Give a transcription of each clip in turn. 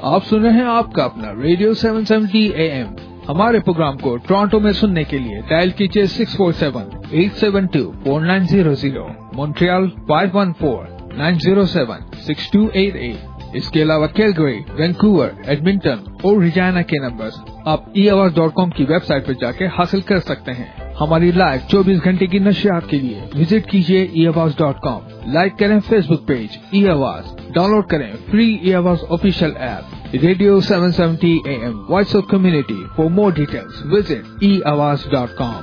आप सुन रहे हैं आपका अपना रेडियो 770 AM। हमारे प्रोग्राम को टोरंटो में सुनने के लिए डायल कीजिए 647-872-4900, मॉन्ट्रियल 514-907-6288। इसके अलावा कैलगरी, वैंकूवर, एडमिंटन और रिजाना के नंबर्स आप eAवाज.com की वेबसाइट पर जाके हासिल कर सकते हैं। हमारी लाइव 24 घंटे की नशियात के लिए विजिट कीजिए eAwaज.com। लाइक करें फेसबुक पेज eAवाज, डाउनलोड करें फ्री eAवाज official app radio 770 AM voice of community. For more details visit eAwaज.com।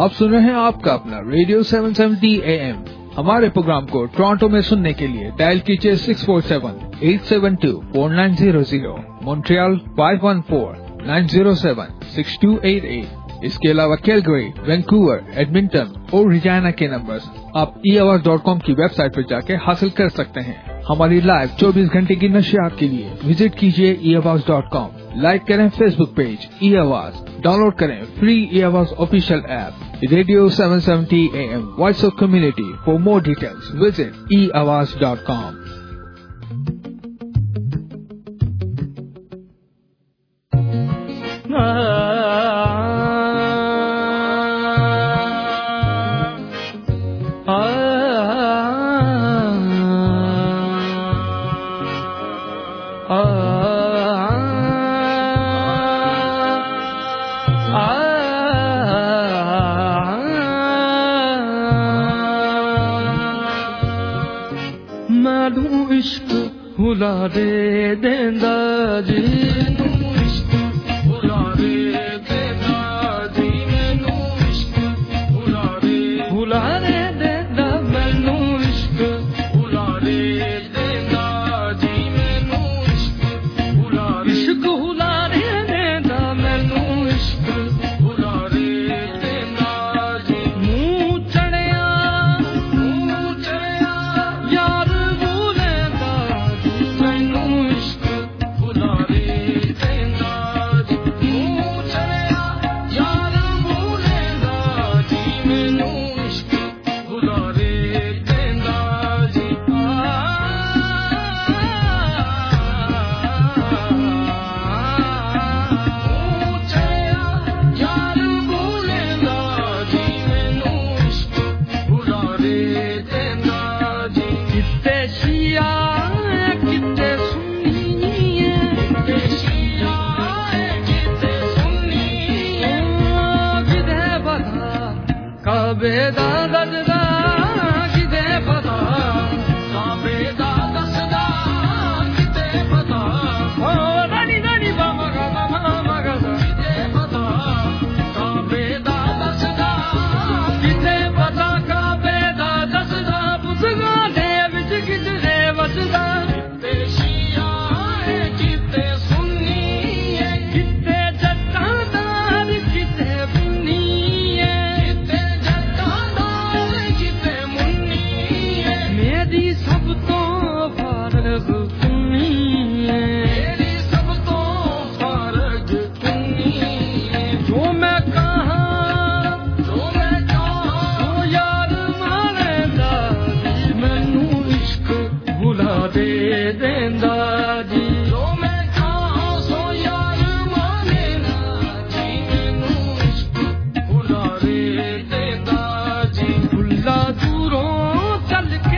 आप सुन रहे हैं आपका अपना रेडियो 770 AM। हमारे प्रोग्राम को टोरंटो में सुनने के लिए डायल कीजिए 647-872-4900, मॉन्ट्रियल 514-907-6288। इसके अलावा कैलगरी, वैंकूवर, एडमिंटन और रिजाना के नंबर्स आप eAwards.com की वेबसाइट पर जाके हासिल कर सकते हैं। हमारी लाइव 24 घंटे की नशियात के लिए विजिट कीजिए eAwards.com। लाइक करें फेसबुक पेज eAwards, डाउनलोड करें free eAwards official app radio 770 AM voice of community. For more details visit eAwards.com। भुला दे देंदा जी मैनू इश्क भुला दे देंदा जी मैनू इश्क भुला दे देंदा मैनू इश्क भुला दे देंदा जी मैनू इश्क भुला दे देंदा मैनू इश्क भुला दे देंदा जी मुँह चढ़िया यार बेदा दसदा किते पता बेदा दसदा किते पता ओ रानी रानी बाबा गा मामा गा किते पता बेदा दसदा किते पता का बेदा दसदा पुसगा दे विच किते वसदा किते शिया है किते सुन्नी है किते जट्टा दार किते बुन्नी सब तो फारग तुनी मेरी सब तो फारग तुनी जो मैं कहा तो यार मानेंदा मैनू इश्क भुला दे देंदा जी जो मैं कहा सो यार मानेंदा जी मैनू इश्क भुला दे देंदा जी भुला दूरों चल के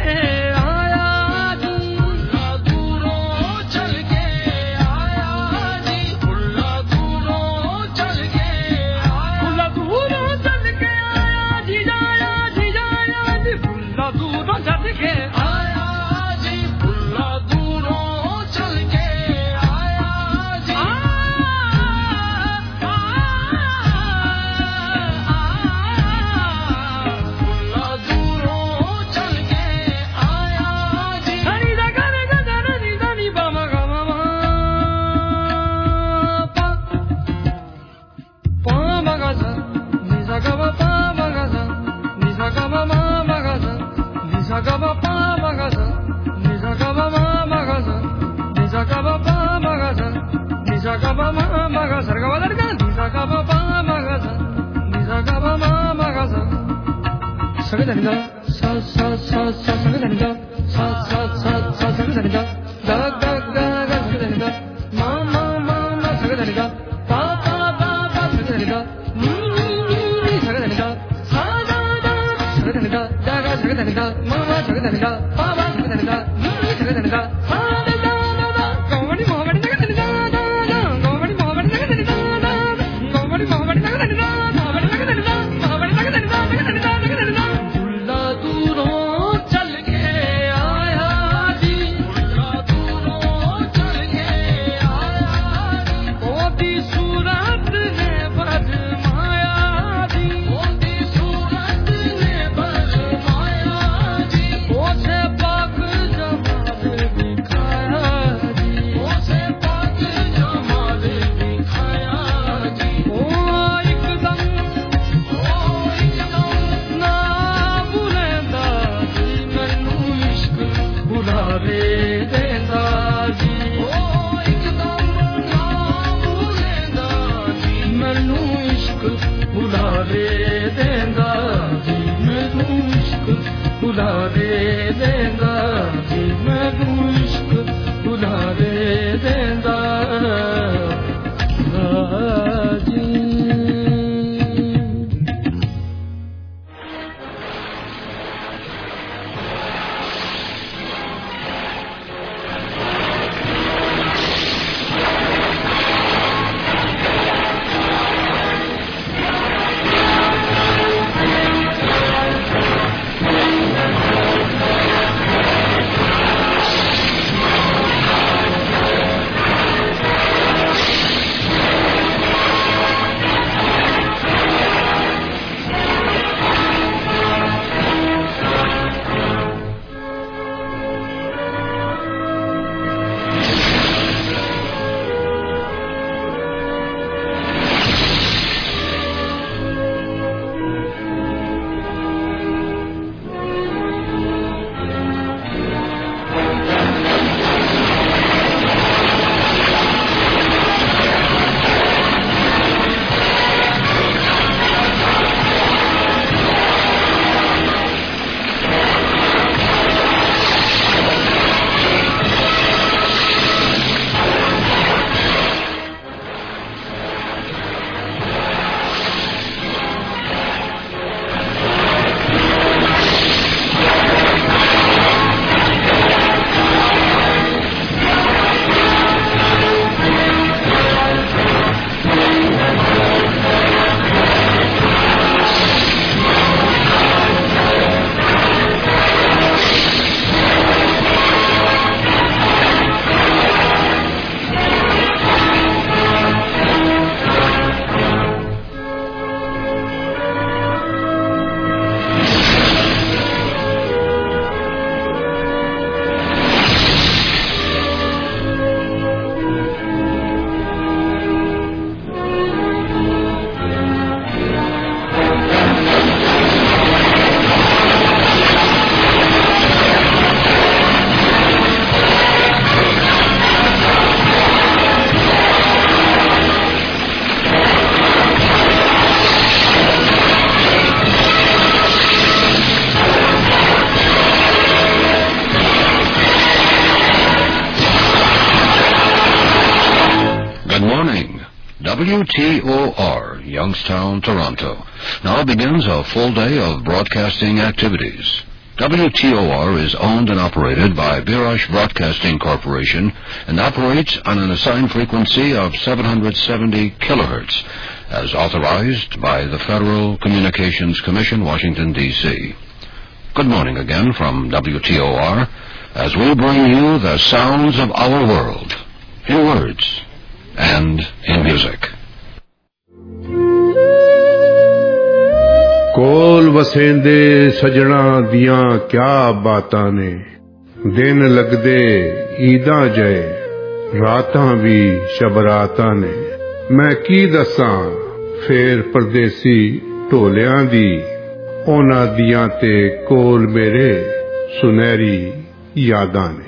सूरत ने बदमाया दी दे देंदा जी मैनू इश्क भुला दे देंदा जी मैनू इश्क भुला दे देंदा जी। WTOR, Youngstown, Toronto. Now begins a full day of broadcasting activities. WTOR is owned and operated by Birash Broadcasting Corporation and operates on an assigned frequency of 770 kilohertz, as authorized by the Federal Communications Commission, Washington, D.C. Good morning again from WTOR, as we bring you the sounds of our world, in words and in music. ਕੋਲ ਵਸੇਂਦੇ ਸਜਣਾ ਦੀਆਂ ਕਿਆ ਬਾਤਾਂ ਨੇ, ਦਿਨ ਲੱਗਦੇ ਈਦਾਂ ਜਏ, ਰਾਤਾਂ ਵੀ ਸ਼ਬਰਾਤਾਂ ਨੇ। ਮੈਂ ਕੀ ਦੱਸਾਂ ਫੇਰ ਪਰਦੇਸੀ ਢੋਲਿਆਂ ਦੀ, ਉਹਨਾਂ ਦੀਆਂ ਤੇ ਕੋਲ ਮੇਰੇ ਸੁਨਹਿਰੀ ਯਾਦਾਂ ਨੇ।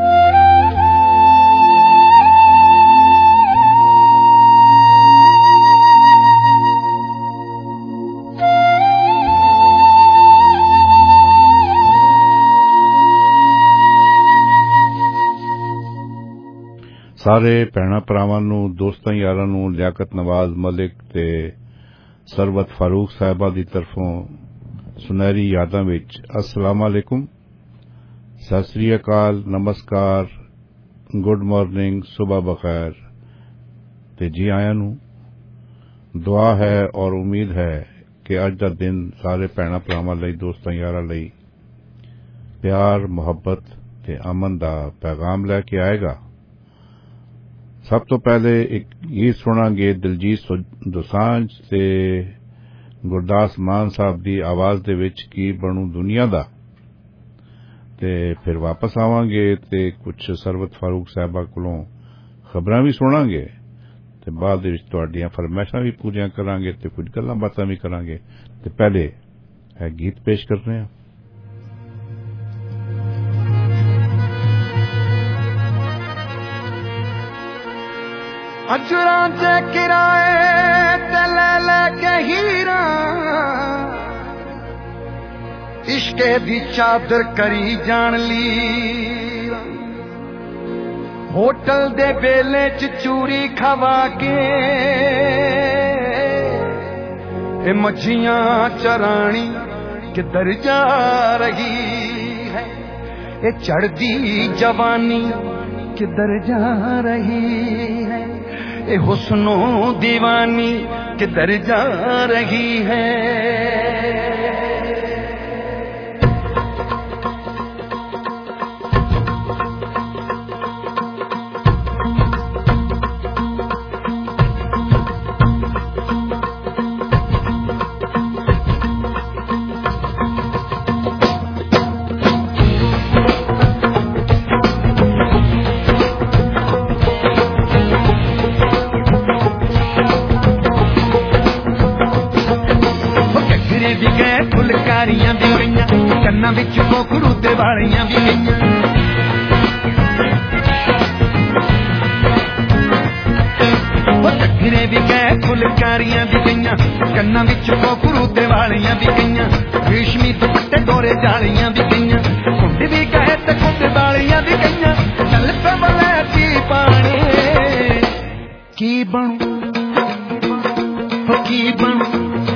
ਸਾਰੇ ਭੈਣਾਂ ਭਰਾਵਾਂ ਨੂੰ, ਦੋਸਤਾਂ ਯਾਰਾਂ ਨੂੰ ਲਿਆਕਤ ਨਵਾਜ਼ ਮਲਿਕ ਤੇ ਸਰਵਤ ਫਾਰੂਕ ਸਾਹਿਬਾ ਦੀ ਤਰਫੋਂ ਸੁਨਹਿਰੀ ਯਾਦਾਂ ਵਿੱਚ ਅਸਲਾਮ ਅਲੈਕੁਮ, ਸਤਿ ਸ੍ਰੀ ਅਕਾਲ, ਨਮਸਕਾਰ, ਗੁੱਡ ਮਾਰਨਿੰਗ, ਸੁਬਹ ਬਖੈਰ ਤੇ ਜੀ ਆਇਆਂ ਨੂੰ। ਦੁਆ ਹੈ ਔਰ ਉਮੀਦ ਹੈ ਕਿ ਅੱਜ ਦਾ ਦਿਨ ਸਾਰੇ ਭੈਣਾਂ ਭਰਾਵਾਂ ਲਈ, ਦੋਸਤਾਂ ਯਾਰਾਂ ਲਈ ਪਿਆਰ, ਮੁਹੱਬਤ ਤੇ ਅਮਨ ਦਾ ਪੈਗਾਮ ਲੈ ਕੇ ਆਏਗਾ। ਸਭ ਤੋਂ ਪਹਿਲੇ ਇੱਕ ਗੀਤ ਸੁਣਾਂਗੇ ਦਿਲਜੀਤ ਦੋਸਾਂਝ ਤੇ ਗੁਰਦਾਸ ਮਾਨ ਸਾਹਿਬ ਦੀ ਆਵਾਜ਼ ਦੇ ਵਿੱਚ, ਕੀ ਬਣੂ ਦੁਨੀਆ ਦਾ, ਤੇ ਫਿਰ ਵਾਪਸ ਆਵਾਂਗੇ ਤੇ ਕੁਝ ਸਰਵਤ ਫਾਰੂਕ ਸਾਹਿਬਾ ਕੋਲੋਂ ਖਬਰਾਂ ਵੀ ਸੁਣਾਂਗੇ ਤੇ ਬਾਅਦ ਦੇ ਵਿੱਚ ਤੁਹਾਡੀਆਂ ਫਰਮਾਇਸ਼ਾਂ ਵੀ ਪੂਰੀਆਂ ਕਰਾਂਗੇ ਤੇ ਕੁਝ ਗੱਲਾਂ ਬਾਤਾਂ ਵੀ ਕਰਾਂਗੇ। ਤੇ ਪਹਿਲੇ ਇਹ ਗੀਤ ਪੇਸ਼ ਕਰ ਰਹੇ ਹਾਂ। अजरां च किराए ते ले ले के हीरा इश्के दी चादर करी जान ली होटल दे बेले च चूरी खवा के ए मच्छियां चरानी किधर जा रही है ए चढ़दी जवानी किधर जा रही है ए हुस्नो दीवानी किधर जा रही है फुलकारियां भी गईयां कन्ना विच कोकरू ते वालियां भी गईयां टकरे भी गए फुलकारियां भी गईयां कन्ना विच कोकरू ते वालियां भी गईयां रेशमी दुपट्टे डोरे जालियां भी गईयां कुंड भी गए ते कुंड वालियां भी गईयां चल पे वलैती पानी की बनू की बनू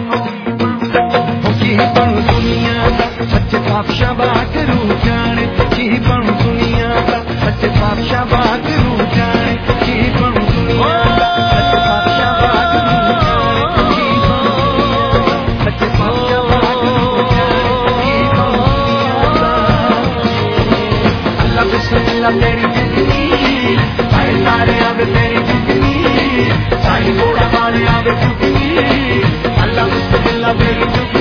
बनू दुनिया दा सच्चे बादशाह बागरू जाने की बनू दुनिया दा सच्चे बादशाह बागरू जाने की बनू दुनिया दा सच्चे बादशाह बागरू जाने की बनू सच्चे बादशाह बागरू जाने की बनू दुनिया दा अल्लाह बिस्मिल्लाह तेरी जिंदगी आए सारे आवे तेरी जिंदगी साई घोड़ा वाले आवे जिंदगी अल्लाह बिस्मिल्लाह तेरी जिंदगी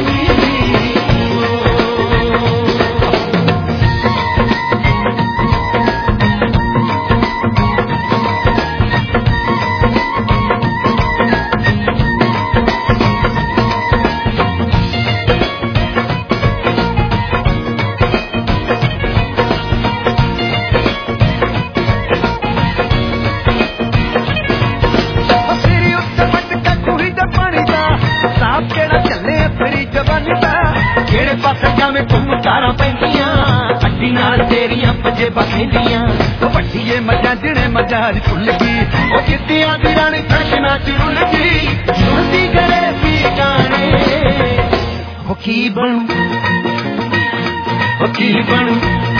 पट्टिए मजा जिने मजाज खुल गई वो कितियां दी रानी फैशना च रुल गई सुनती करे भी गाने वो की बनू वो की बनू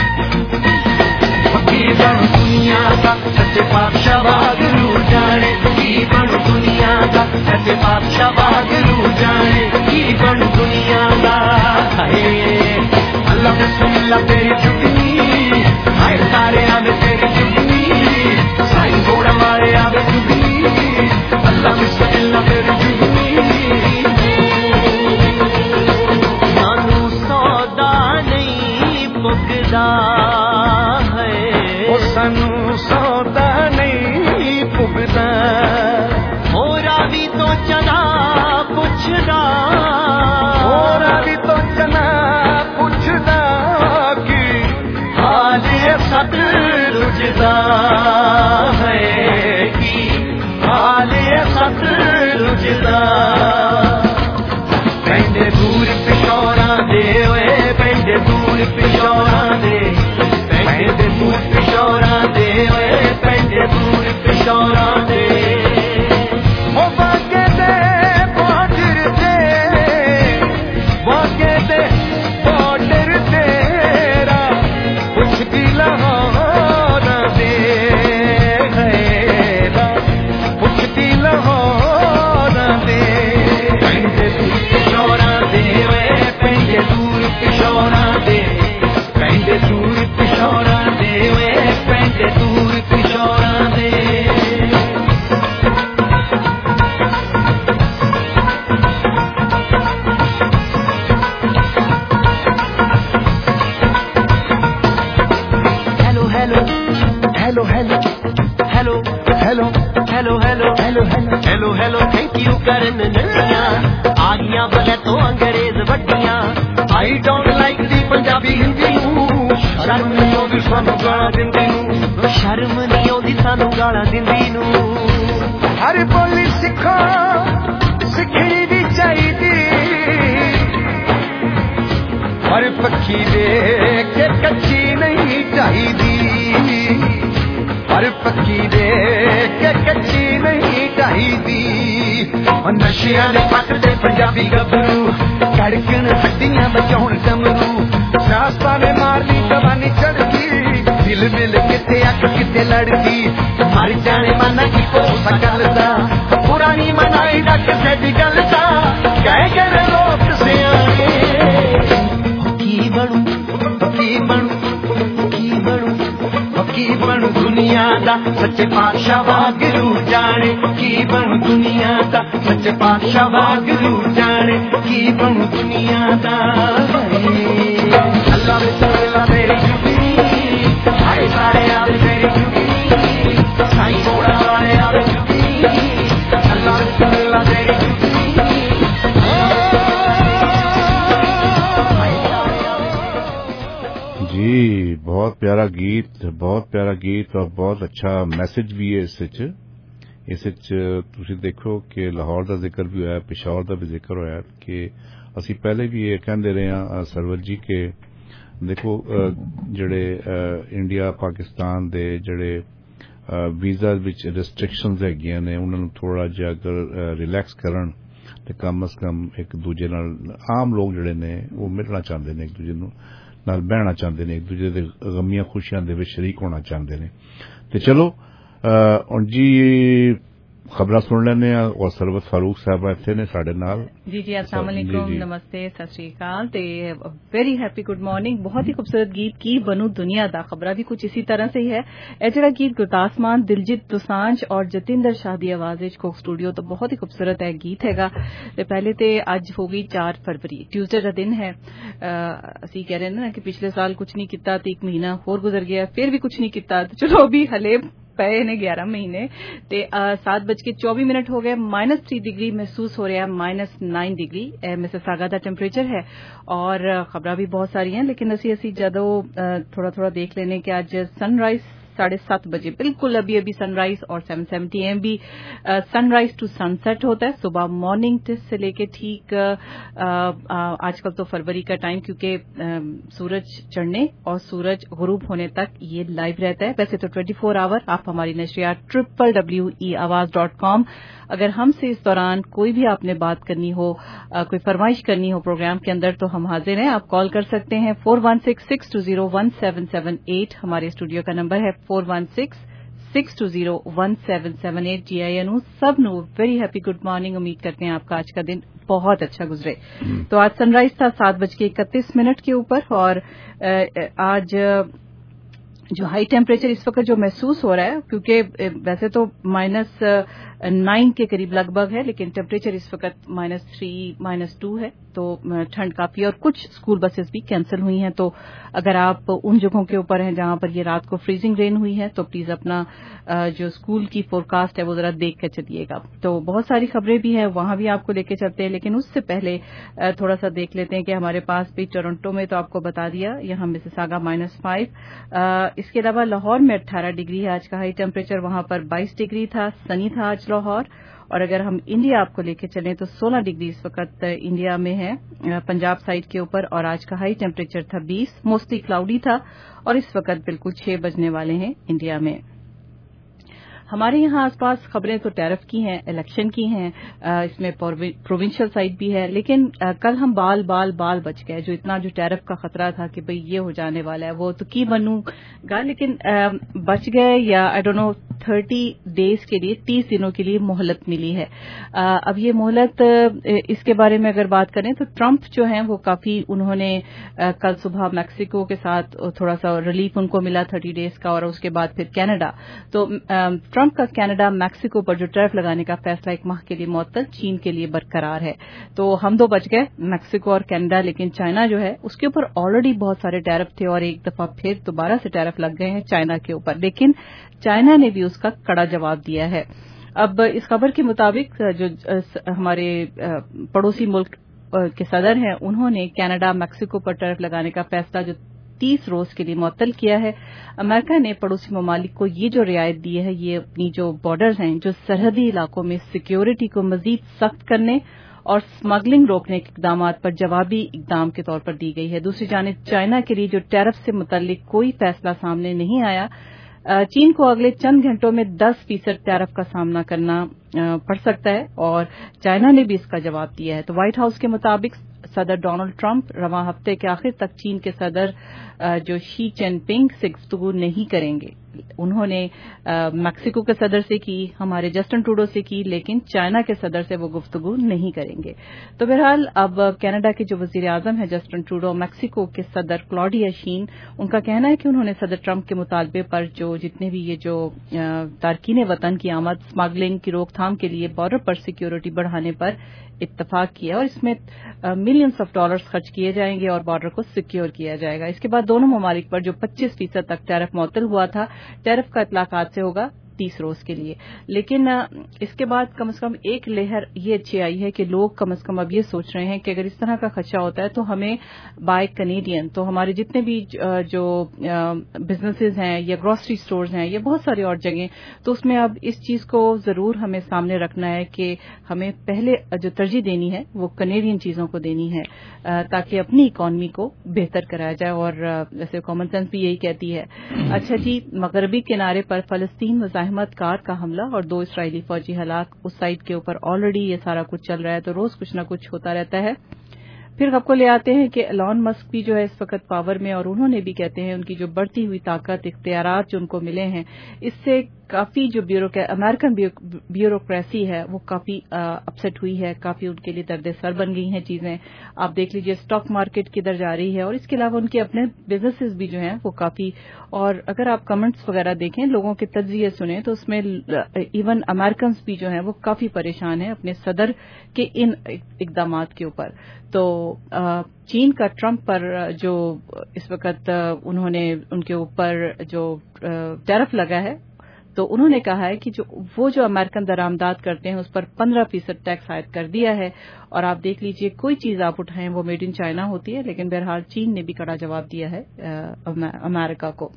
वो की बनू दुनिया का सच्चे बादशाह वागरू जाने की बनू दुनिया का सच्चे बादशाह वागरू जाने की बनू दुनिया का अल्लाह बिस्मिल्लाह तेरी जुगनी आए सारे आवे तेरी जुगनी साई घोड़ा मारे आवे जुगनी अल्लाह बिस्मिल्लाह तेरी जुगनी सानू सौदा नहीं पुगदा है ओ सानू सौदा नहीं पुगदा होरा भी तो चना पुछदा होरा भी तो चना पुछदा की हाल सद रुझदा है कि हाल सद रुझदा पेंडे दूर पिछौरा दे ओए पेंडे दूर पिछौरा दे पेंडे दूर पिछौरा दे ओए पेंडे दूर पिछौरा दे ओ बागे दे बॉर्डर दे बागे दे बॉर्डर तेरा कुछ भी लाहौर दे है कुछ भी लाहौर दे पेंडे दूर पिछौरा दे वे पेंडे दूर पिछौरा दे पेंडे दूर पिछौरा दे वे पेंडे दूर पिछौरा दे हेलो थैंक यू करन नदियां आ गया बले तो अंग्रेज वड्डियां I don't like the Punjabi Hindi शर्म नहीं आउंदी सानू गालां दिंदी नू शर्म नहीं आउंदी सानू गालां दिंदी नू हर बोली सिखो सिखणी दी चाहिदी पर पक्षी देख के कच्ची नहीं चाहिदी पर पक्षी देख के कच्ची नहीं चाहिदी नशियां ने पटदे पंजाबी गभरू धड़कन हड्डियां बचाउण डमरू रास्ता ने मारनी जवानी चढ़दी दिल मिल किथे अख किथे लड़दी मर जाने मना की कोसा गलदा पुरानी मनाई दा किसे दी गलदा कह कर लोग सियाणे की बनू दुनिया दा सच्चे पातशाह वागरू जाने की बनू दुनिया दा सच्चे पातशाह वागरू जाने की बनू दुनिया दा अल्लाह बिस्मिल्लाह तेरी जुगनी हाय सारे आवे तेरी जुगनी साईं घोड़ा वाले आवे जुगनी अल्लाह बिस्मिल्लाह तेरी जी बहुत प्यारा गीत और बहुत अच्छा मैसेज भी है इस ਤੁਸੀਂ ਦੇਖੋ ਕਿ ਲਾਹੌਰ ਦਾ ਜ਼ਿਕਰ ਵੀ ਹੋਇਆ ਪਿਸ਼ਾਵਰ ਦਾ ਵੀ ਜ਼ਿਕਰ ਹੋਇਆ ਕਿ ਅਸੀਂ ਪਹਿਲੇ ਵੀ ਇਹ ਕਹਿੰਦੇ ਰਹੇ ਹਾਂ ਸਰਵਰ ਜੀ ਕਿ ਦੇਖੋ ਜਿਹੜੇ ਇੰਡੀਆ ਪਾਕਿਸਤਾਨ ਦੇ ਜਿਹੜੇ ਵੀਜ਼ਾ ਵਿੱਚ ਰੈਸਟ੍ਰਿਕਸ਼ਨਸ ਹੈਗੀਆਂ ਨੇ ਉਹਨਾਂ ਨੂੰ ਥੋੜਾ ਜਿਹਾ ਅਗਰ ਰਿਲੈਕਸ ਕਰਨ ਤੇ ਕਮ ਸੇ ਕਮ ਇੱਕ ਦੂਜੇ ਨਾਲ ਆਮ ਲੋਕ ਜਿਹੜੇ ਨੇ ਉਹ ਮਿਲਣਾ ਚਾਹੁੰਦੇ ਨੇ ਇੱਕ ਦੂਜੇ ਨੂੰ ਨਾਲ ਬਹਿਣਾ ਚਾਹੁੰਦੇ ਨੇ ਇੱਕ ਦੂਜੇ ਦੇ ਗਮੀਆਂ ਖੁਸ਼ੀਆਂ ਦੇ ਵਿੱਚ ਸ਼ਰੀਕ ਹੋਣਾ ਚਾਹੁੰਦੇ ਨੇ ਤੇ ਚਲੋ ਹੁਣ ਜੀ खबरां सुन लेने और सरवत फारूक साहब इत्थे ने साडे नाल जी अस्सलाम वालेकुम नमस्ते सत श्री अकाल ते वेरी हैप्पी गुड मॉर्निंग बहुत ही खूबसूरत गीत की बनू दुनिया दा खबरा भी कुछ इसी तरह से ही है ए जेड़ा गीत गुरदास मान दिलजीत दोसांझ और जतिंदर शाह दी आवाज विच कोक स्टूडियो तो बहुत ही खूबसूरत है गीत हैगा ते पहले ते आज हो गई 4 फरवरी ट्यूसडे का दिन है असी कह रहे ना कि पिछले साल कुछ नहीं किया तो एक महीना होर गुजर गया फिर भी कुछ नहीं किया तो चलो अभी हले पए ने 11 महीने ते 7:24 हो गए -3 डिग्री महसूस हो रहा है -9 डिग्री मिसिसागा दा टेम्परेचर है और खबरां भी बहुत सारी हैं लेकिन असी जदों थोड़ा देख लेने कि आज सनराइज 7:30 बजे बिल्कुल अभी सनराइज और 7:70 AM भी सनराइज टू सनसेट होता है सुबह मॉर्निंग से लेके ठीक आजकल तो फरवरी का टाइम क्योंकि सूरज चढ़ने और सूरज गुरूब होने तक ये लाइव रहता है वैसे तो 24 आवर आप हमारी नशरियात www.eawaz.com अगर हमसे इस दौरान कोई भी आपने बात करनी हो कोई फरमाइश करनी हो प्रोग्राम के अंदर तो हम हाजिर हैं आप कॉल कर सकते हैं 4166201778 हमारे स्टूडियो का नंबर है 4166201778 GINU सब नो वेरी हैप्पी गुड मॉर्निंग उम्मीद करते हैं आपका आज का दिन बहुत अच्छा गुजरे तो आज सनराइज था 7:31 के ऊपर और आज जो हाई टेम्परेचर इस वक्त जो महसूस हो रहा है क्योंकि वैसे तो -9 के करीब लगभग है लेकिन टेम्परेचर इस वक्त -3 -2 है तो ठंड काफी और कुछ स्कूल बसेस भी कैंसिल हुई हैं तो अगर आप उन जगहों के ऊपर हैं जहां पर ये रात को फ्रीजिंग रेन हुई है तो प्लीज अपना जो स्कूल की फोरकास्ट है वो जरा देख कर चलिएगा तो बहुत सारी खबरें भी हैं वहां भी आपको लेके चलते हैं लेकिन उससे पहले थोड़ा सा देख लेते हैं कि हमारे पास भी टोरंटो में तो आपको बता दिया यहां मिसिसागा -5 इसके अलावा लाहौर में 18 डिग्री है आज का हाई टेम्परेचर वहां पर 22 डिग्री था सनी था आज लाहौर और अगर हम इंडिया आपको लेके चलें तो 16 डिग्री इस वक्त इंडिया में है पंजाब साइड के ऊपर और आज का हाई टेम्परेचर था 20 मोस्टली क्लाउडी था और इस वक्त बिल्कुल 6 बजने वाले हैं इंडिया में हमारे यहाँ आसपास खबरें तो टैरिफ की हैं इलेक्शन की हैं इसमें प्रोविंशियल साइड भी है लेकिन कल हम बाल बच गए जो इतना जो टैरिफ का खतरा था कि भाई ये हो जाने वाला है वो तो की बनूगा लेकिन बच गए या आई डोंट नो 30 डेज के लिए 30 दिनों के लिए मोहलत मिली है अब ये मोहलत इसके बारे में अगर बात करें तो ट्रंप जो हैं वो काफी उन्होंने कल सुबह मैक्सिको के साथ थोड़ा सा रिलीफ उनको मिला 30 डेज का और उसके बाद फिर कनाडा तो ट्रंप का कनाडा मैक्सिको पर जो टैरिफ लगाने का फैसला 1 माह के लिए मुअत्तल चीन के लिए बरकरार है तो हम दो बच गए मैक्सिको और कनाडा लेकिन चाइना जो है उसके ऊपर ऑलरेडी बहुत सारे टैरिफ थे और एक दफा फिर दोबारा से टैरिफ लग गए हैं चाइना के ऊपर लेकिन चाइना ने भी उसका कड़ा जवाब दिया है अब इस खबर के मुताबिक जो हमारे पड़ोसी मुल्क के सदर हैं उन्होंने कनाडा मैक्सिको पर टैरिफ लगाने का फैसला जो 30 रोज के लिए मुअत्तल किया है अमेरिका ने पड़ोसी ममालिक को ये जो रियायत दी है ये अपनी जो बॉर्डर्स हैं जो सरहदी इलाकों में सिक्योरिटी को मजीद सख्त करने और स्मगलिंग रोकने के इकदाम पर जवाबी इकदाम के तौर पर दी गई है। दूसरी जानिब चाइना के लिए जो टैरिफ से मुतल्लिक कोई फैसला सामने नहीं आया, चीन को अगले चंद घंटों में 10% टैरिफ का सामना करना पड़ सकता है और चाइना ने भी इसका जवाब दिया है। तो व्हाइट हाउस के मुताबिक सदर डोनाल्ड ट्रंप रवां हफ्ते के आखिर तक चीन के सदर जो शी चिनपिंग से गुफ्तगू नहीं करेंगे। उन्होंने मैक्सिको के सदर से की, हमारे जस्टिन ट्रूडो से की, लेकिन चाइना के सदर से वो गुफ्तगू नहीं करेंगे। तो बहरहाल अब कनाडा के जो वजीर आजम है जस्टिन ट्रूडो, मैक्सिको के सदर क्लॉडिया शीन, उनका कहना है कि उन्होंने सदर ट्रंप के मुतालबे पर जो जितने भी ये जो तारकीन वतन की आमद, स्मगलिंग की रोकथाम के लिए बॉर्डर पर सिक्योरिटी बढ़ाने पर इत्तफाक किया और इसमें मिलियंस ऑफ डॉलर्स खर्च किए जाएंगे और बॉर्डर को सिक्योर किया जाएगा। इसके बाद दोनों ममालिक पर जो 25% तक टैरिफ मुअत्तल हुआ था, टैरिफ का इतलाक आज से होगा 30 रोज के लिए। लेकिन इसके बाद कम से कम एक लहर ये अच्छी आई है कि लोग कम से कम अब ये सोच रहे हैं कि अगर इस तरह का खदशा होता है तो हमें बाय कैनेडियन, तो हमारे जितने भी जो बिजनेसेस हैं या ग्रोसरी स्टोर्स हैं या बहुत सारी और जगह, तो उसमें अब इस चीज को जरूर हमें सामने रखना है कि हमें पहले जो तरजीह देनी है वो कैनेडियन चीजों को देनी है ताकि अपनी इकॉनमी को बेहतर कराया जाए। और वैसे कॉमन सेंस भी यही कहती है। अच्छा जी, मगरबी किनारे पर फलस्तीन अहमद कार का हमला और 2 इस्राएली फौजी हलाक, उस साइड के ऊपर ऑलरेडी ये सारा कुछ चल रहा है, तो रोज कुछ न कुछ होता रहता है। फिर आपको ले आते हैं कि एलॉन मस्क भी जो है इस वक्त पावर में, और उन्होंने भी कहते हैं उनकी जो बढ़ती हुई ताकत, इख्तियारात जो उनको मिले हैं, इससे काफी जो अमेरिकन ब्यूरोक्रेसी है वो काफी अपसेट हुई है, काफी उनके लिए दर्द सर बन गई हैं चीजें। आप देख लीजिए स्टॉक मार्केट किधर जा रही है, और इसके अलावा उनके अपने बिजनेसेस भी जो हैं वो काफी, और अगर आप कमेंट्स वगैरह देखें, लोगों के तज्जिए सुने, तो उसमें इवन अमेरिकन भी जो हैं वो काफी परेशान हैं अपने सदर के इन इकदामात के ऊपर। तो चीन का ट्रंप पर जो इस वक्त उन्होंने उनके ऊपर जो टैरिफ लगा है, तो उन्होंने कहा है कि जो अमेरिकन दरामदात करते हैं उस पर 15% टैक्स आयद कर दिया है। और आप देख लीजिए कोई चीज आप उठाएं वो मेड इन चाइना होती है, लेकिन बहरहाल चीन ने भी कड़ा जवाब दिया है अमेरिका को।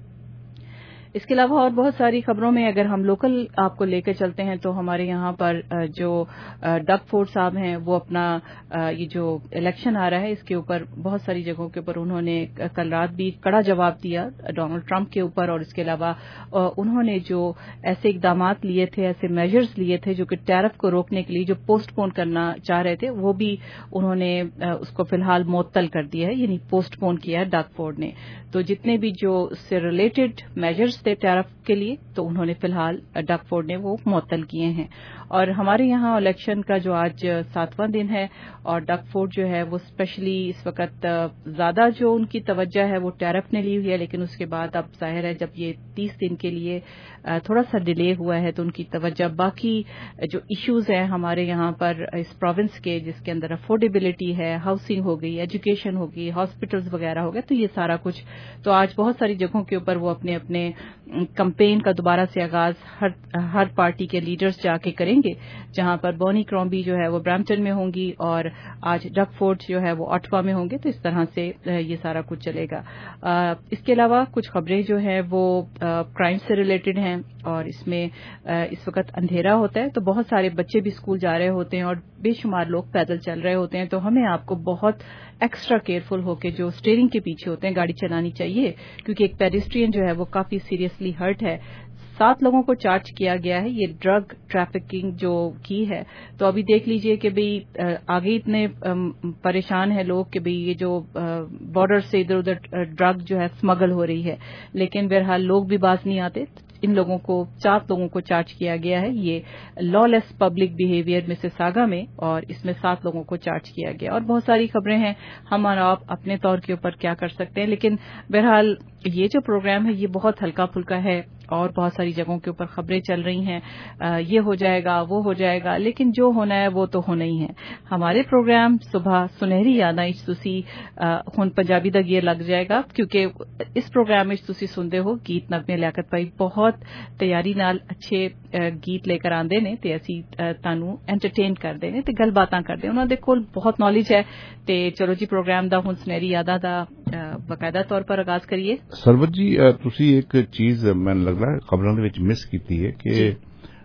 इसके अलावा और बहुत सारी खबरों में अगर हम लोकल आपको लेकर चलते हैं, तो हमारे यहाँ पर जो डग फोर्ड साहब हैं वो अपना ये जो इलेक्शन आ रहा है इसके ऊपर बहुत सारी जगहों के ऊपर उन्होंने कल रात भी कड़ा जवाब दिया डोनाल्ड ट्रंप के ऊपर। और इसके अलावा उन्होंने जो ऐसे इकदामात लिए थे, ऐसे मेजर्स लिए थे जो कि टैरिफ को रोकने के लिए जो पोस्टपोन करना चाह रहे थे, वो भी उन्होंने उसको फिलहाल मुअत्तल कर दिया है, यानी पोस्टपोन किया है डग फोर्ड ने। तो जितने भी जो उससे रिलेटेड मेजर्स थे टैरिफ के लिए, तो उन्होंने फिलहाल डग फोर्ड ने वो मुअत्तल किए हैं। और हमारे यहाँ इलेक्शन का जो आज 7वां दिन है, और डग फोर्ड जो है वो स्पेशली इस वक्त ज्यादा जो उनकी तवज्जो है वो टैरिफ ने ली हुई है, लेकिन उसके बाद अब जाहिर है जब ये 30 दिन के लिए थोड़ा सा डिले हुआ है, तो उनकी तवज्जो बाकी जो इश्यूज हैं हमारे यहाँ पर इस प्रोविंस के, जिसके अंदर अफोर्डेबिलिटी है, हाउसिंग हो गई, एजुकेशन हो गई, हॉस्पिटल्स वगैरह हो गए, तो ये सारा कुछ तो आज बहुत सारी जगहों के ऊपर वो अपने अपने कैंपेन का दोबारा से आगाज हर पार्टी के लीडर्स जाके करेंगे, जहां पर बर्नी क्रॉम्बी जो है वो ब्रैम्पटन में होंगी और आज डग फोर्ड जो है वो ऑटवा में होंगे। तो इस तरह से ये सारा कुछ चलेगा। इसके अलावा कुछ खबरें जो है वो क्राइम से रिलेटेड हैं, और इसमें इस वक्त अंधेरा होता है, तो बहुत सारे बच्चे भी स्कूल जा रहे होते हैं और बेशुमार लोग पैदल चल रहे होते हैं। तो हमें आपको बहुत एक्स्ट्रा केयरफुल होकर जो स्टीयरिंग के पीछे होते हैं गाड़ी चलानी चाहिए, क्योंकि एक पेडेस्ट्रियन जो है वो काफी सीरियसली हर्ट है। 7 लोगों को चार्ज किया गया है ये ड्रग ट्रैफिकिंग जो की है। तो अभी देख लीजिए कि भाई आगे इतने परेशान है लोग कि भाई ये जो बॉर्डर से इधर उधर ड्रग जो है स्मगल हो रही है, लेकिन बहरहाल लोग भी बाज नहीं आते। इन लोगों को 7 लोगों को चार्ज किया गया है ये लॉलेस पब्लिक बिहेवियर मिसिसागा में, और इसमें 7 लोगों को चार्ज किया गया। और बहुत सारी खबरें हैं, हम और आप अपने तौर के ऊपर क्या कर सकते हैं, लेकिन बहरहाल ये जो प्रोग्राम है ये बहुत हल्का फुल्का है और बहुत सारी जगहों के ऊपर खबरें चल रही हैं, ये हो जाएगा वो हो जाएगा, लेकिन जो होना है वो तो होना ही है। हमारे प्रोग्राम सुबह सुनहरी यादां तुसी हुन पंजाबी दा गियर लग जाएगा, क्योंकि इस प्रोग्राम में तुसी सुनते हो गीत नगमे लियाकत भाई बहुत तैयारी नाल अच्छे गीत लेकर आंदे ने ते असी तानू एंटरटेन करदे ने ते गलबातां करदे। उन्हां दे कोल बहुत नॉलेज है। ते चलो जी प्रोग्राम दा हुन सुनहरी यादां दा बकायदा तौर पर आगाज करिए। सरवत जी तुसी एक चीज मैंने लगदा खबरां दे विच मिस कीती है कि